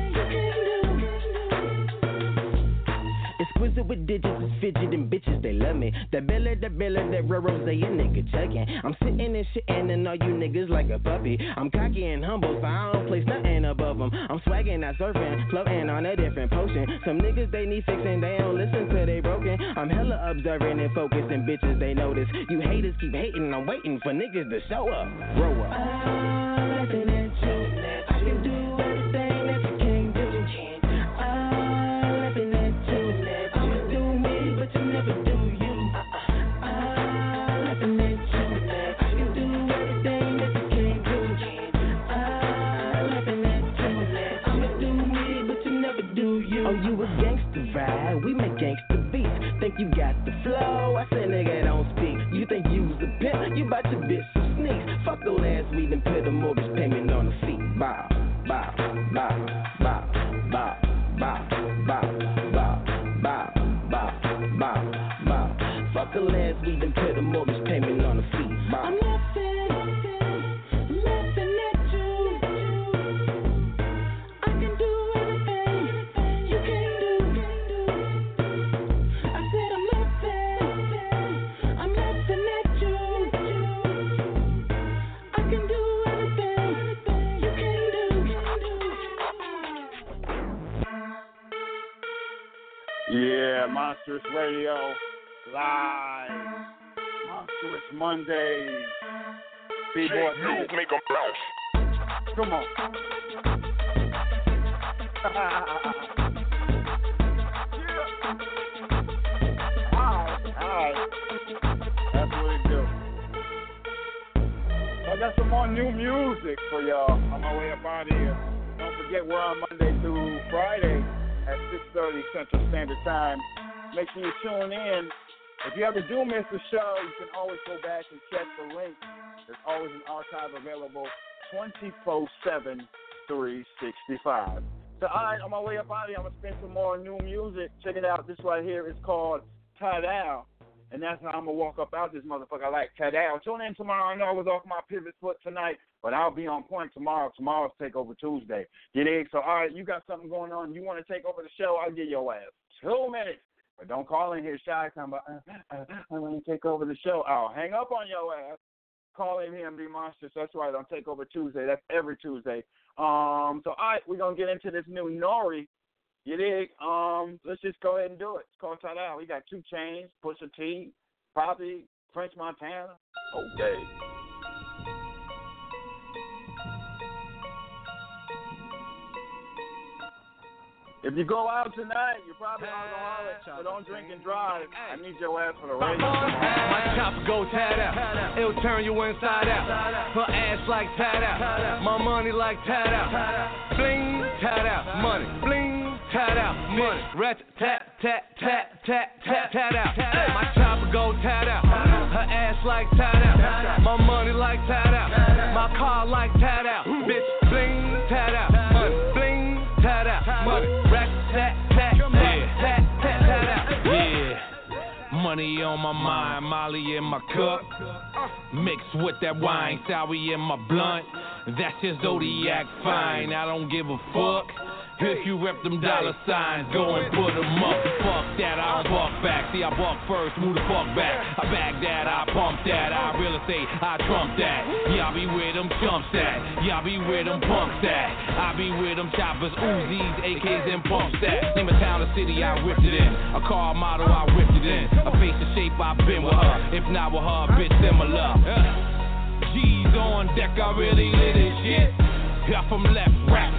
you can do. Exquisite with digits, is fidgeting bitches, they love me. That Bella, that Rose, they a nigga chucking. I'm sitting and shitting and all you niggas like a puppy. I'm cocky and humble, so I don't place nothing above them. I'm swagging, not surfing, floating on a different potion. Some niggas, they need fixing, they don't listen till they broken. I'm hella observing and focusing, bitches, they notice. You haters keep hating, I'm waiting for niggas to show up. Grow up. I'm laughing at you. I can do everything that you can't do. I'm laughing at you. I'ma do me, but you never do you. I'm laughing at you. I can do everything that you can't do. I'm laughing at you. I'ma do me, but you never do you. Oh, you a gangster, right? We make gangster beats. Think you got the flow? I said nigga don't speak. You think you's a pimp? You bout to bitch some sneaks. Fuck the last week and put a mortgage payment on the feet. Bow, bow, bow, bow, bow, bow, bow, bow, bow, bow, bow, bow. Fuck the last week and put a mortgage payment on the feet. Bow. I'm laughing at you. I can do anything you can do. I said I'm laughing at you. I can do anything you can do. Yeah, Monstrous Radio, live, Monstrous Mondays, B-Boy Fidget. Make 'em bounce. Come on. Alright. That's what it do. So I got some more new music for y'all on my way up out of here. Don't forget we're on Monday through Friday at 6:30 Central Standard Time. Make sure you tune in. If you ever do miss the show, you can always go back and check the link. There's always an archive available 24/7, 365. So, all right, on my way up out of here, I'm going to spin some more new music. Check it out. This right here is called Tadao. And that's how I'm going to walk up out this motherfucker. I like Tadao. Tune in tomorrow. I know I was off my pivot foot tonight, but I'll be on point tomorrow. Tomorrow's Takeover Tuesday. You dig? So, all right, you got something going on. You want to take over the show, I'll give your ass 2 minutes. But don't call in here shy. Come about, I want to take over the show. I'll hang up on your ass. Call in here and be monstrous. That's right. On Takeover Tuesday. That's every Tuesday. So, all right, we're going to get into this new Nori. You dig? Let's just go ahead and do it. It's called Tadao. We got 2 Chainz, Pusha T, Poppy, French Montana. Okay. If you go out tonight, you're probably alcoholic, so don't drink and drive. I need your ass for the radio. My chopper go tad out. It'll turn you inside out. Her ass like tad out. My money like tad out. Bling, tad out. Money, bling, tad out. Money, rat, tat, tat, tat, tat, tat, tat out. My chopper go tad out. Her ass like tad out. My money like tad out. My car like tad out. Bitch, bling, tad out. Money, bling, tad out. Money, rat, tat, tat, tat, tat, tat, tat out. Yeah. Money on my mind, Molly in my cup. Mixed with that wine, sour in my blunt. That's just Zodiac fine, I don't give a fuck. If you rep them dollar signs, go and put them up. Fuck that, I don't buck back. See, I buck first, move the fuck back. I bag that, I pump that. I real estate, I trump that. Y'all be where them chumps at. Y'all be where them punks at. I be where them choppers, Uzis, AKs, and pumps at. Name a town or city, I ripped it in. A car model, I ripped it in. A face and shape, I been with her. If not with her, bitch similar. G's on deck, I really lit this shit. Yeah, from left, rack,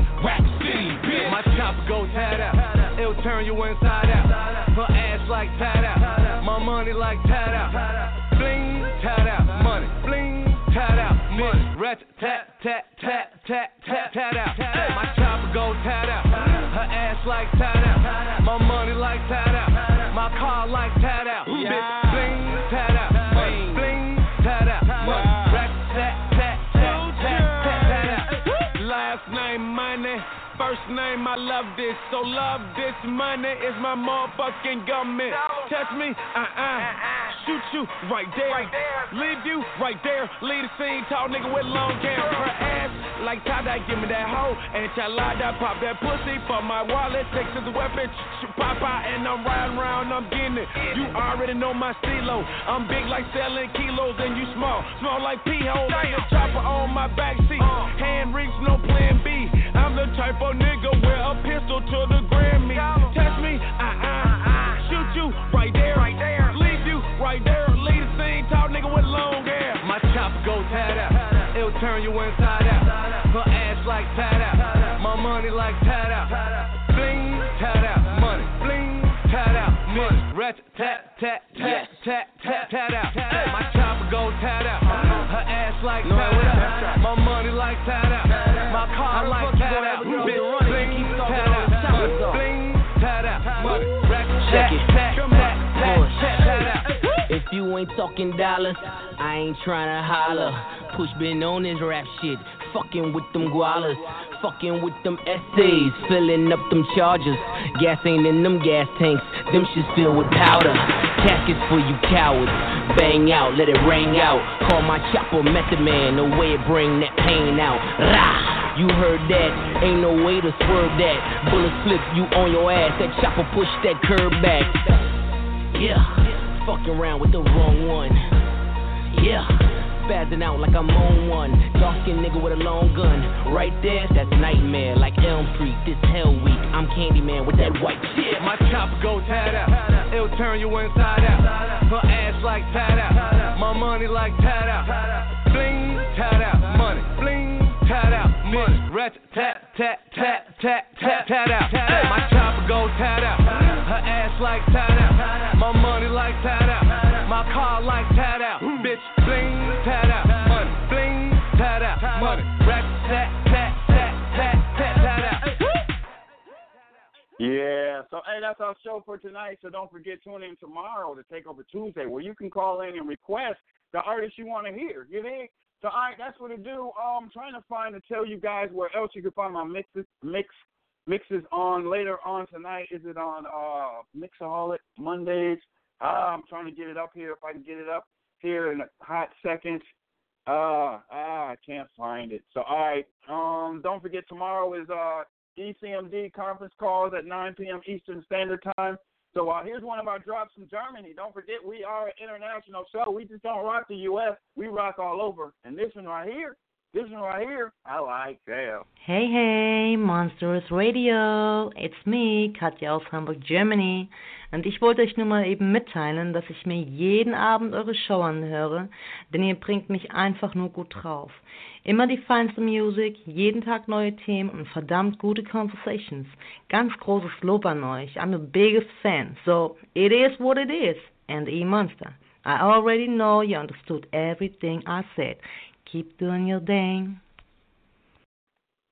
city, bitch. My chopper go tad out. It'll turn you inside out. Her ass like tad out. My money like tad out. Bling, tad out. Money, bling, tad out. Money, rat, tat, tat, tat, tat, tat, tat out. My chopper go tad out. Her ass like tad out. My money like tad out. My car like tad out. Bitch, bling, tad out. Money, bling, tad out. Money, rat, tat, tat, tat, tat, tat, tat out. Last name money, first name I love this, so love this money is my motherfucking government. Touch me, shoot you right there, leave you right there, leave the scene, tall nigga with long hair, her ass like tie-dye, give me that hoe, and chalada, pop that pussy for my wallet, takes as a weapon, pop out and I'm riding around, I'm getting it, you already know my stilo, I'm big like selling kilos and you small like pee-holes, like a chopper on my backseat, hand reach, no plan B, I'm the type of nigga wear a pistol to the Grammy, touch me, shoot you right there, leave you right there, leave the scene, tall nigga with long hair. My chopper go tad out, it'll turn you inside out, her ass like tad out, my money like tad out, bling, tad out, money, bling, tad out, money, rat, tat, tat, tat, tat, tat, tat out, my chopper go tad out, her ass like tad out, my money like tad out, my car like tad out, bitch, bling, tad out, bling, tad out, money, rat, tat, tat, tat, tat, tat out. If you ain't talking dollars, I ain't tryna holler. Push been on this rap shit, fucking with them gualas, fucking with them essays, filling up them chargers. Gas ain't in them gas tanks, them shit's filled with powder. Caskets for you cowards, bang out, let it ring out. Call my chopper Method Man, the way it bring that pain out. Rah! You heard that, ain't no way to swerve that. Bullet flip you on your ass, that chopper push that curb back. Yeah. Fucking around with the wrong one. Yeah, spazzing out like I'm on one. Dark-skinned nigga with a long gun. Right there, that's nightmare. Like Elm Street, this hell week. I'm Candyman with that white shit. My chopper go tad out. It'll turn you inside out. Her ass like tad out. My money like tad out. Bling, tad out. Money, bling, tad out. Money, rat, tat, tat, tat, tat, tat, tat out. My chopper go tad out. Her ass like tad out. My money like tad out. My car like tad out. Bitch, bling, tad out. Money, bling, tad out. Money, rat, tat, tat, tat, tat, tat, tat out. Yeah, so hey, that's our show for tonight. So don't forget, tune in tomorrow to Takeover Tuesday, where you can call in and request the artist you want to hear. You think? So all right, that's what it do. I'm trying to find and tell you guys where else you can find my mix mixes on later on tonight. Is it on Mixaholic Mondays? I'm trying to get it up here. If I can get it up here in a hot second. I can't find it. So, all right. Don't forget, tomorrow is ECMD conference calls at 9 p.m. Eastern Standard Time. So here's one of our drops from Germany. Don't forget, we are an international show. We just don't rock the U.S. We rock all over. And this one right here, I like. Yeah. Hey, Monstrous Radio. It's me, Katja aus Hamburg, Germany. Und ich wollte euch nur mal eben mitteilen, dass ich mir jeden Abend eure Show anhöre, denn ihr bringt mich einfach nur gut drauf. Immer die feinste Musik, jeden Tag neue Themen und verdammt gute Conversations. Ganz großes Lob an euch. I'm the biggest fan. So, it is what it is. And E-Monster, I already know you understood everything I said. Keep doing your thing.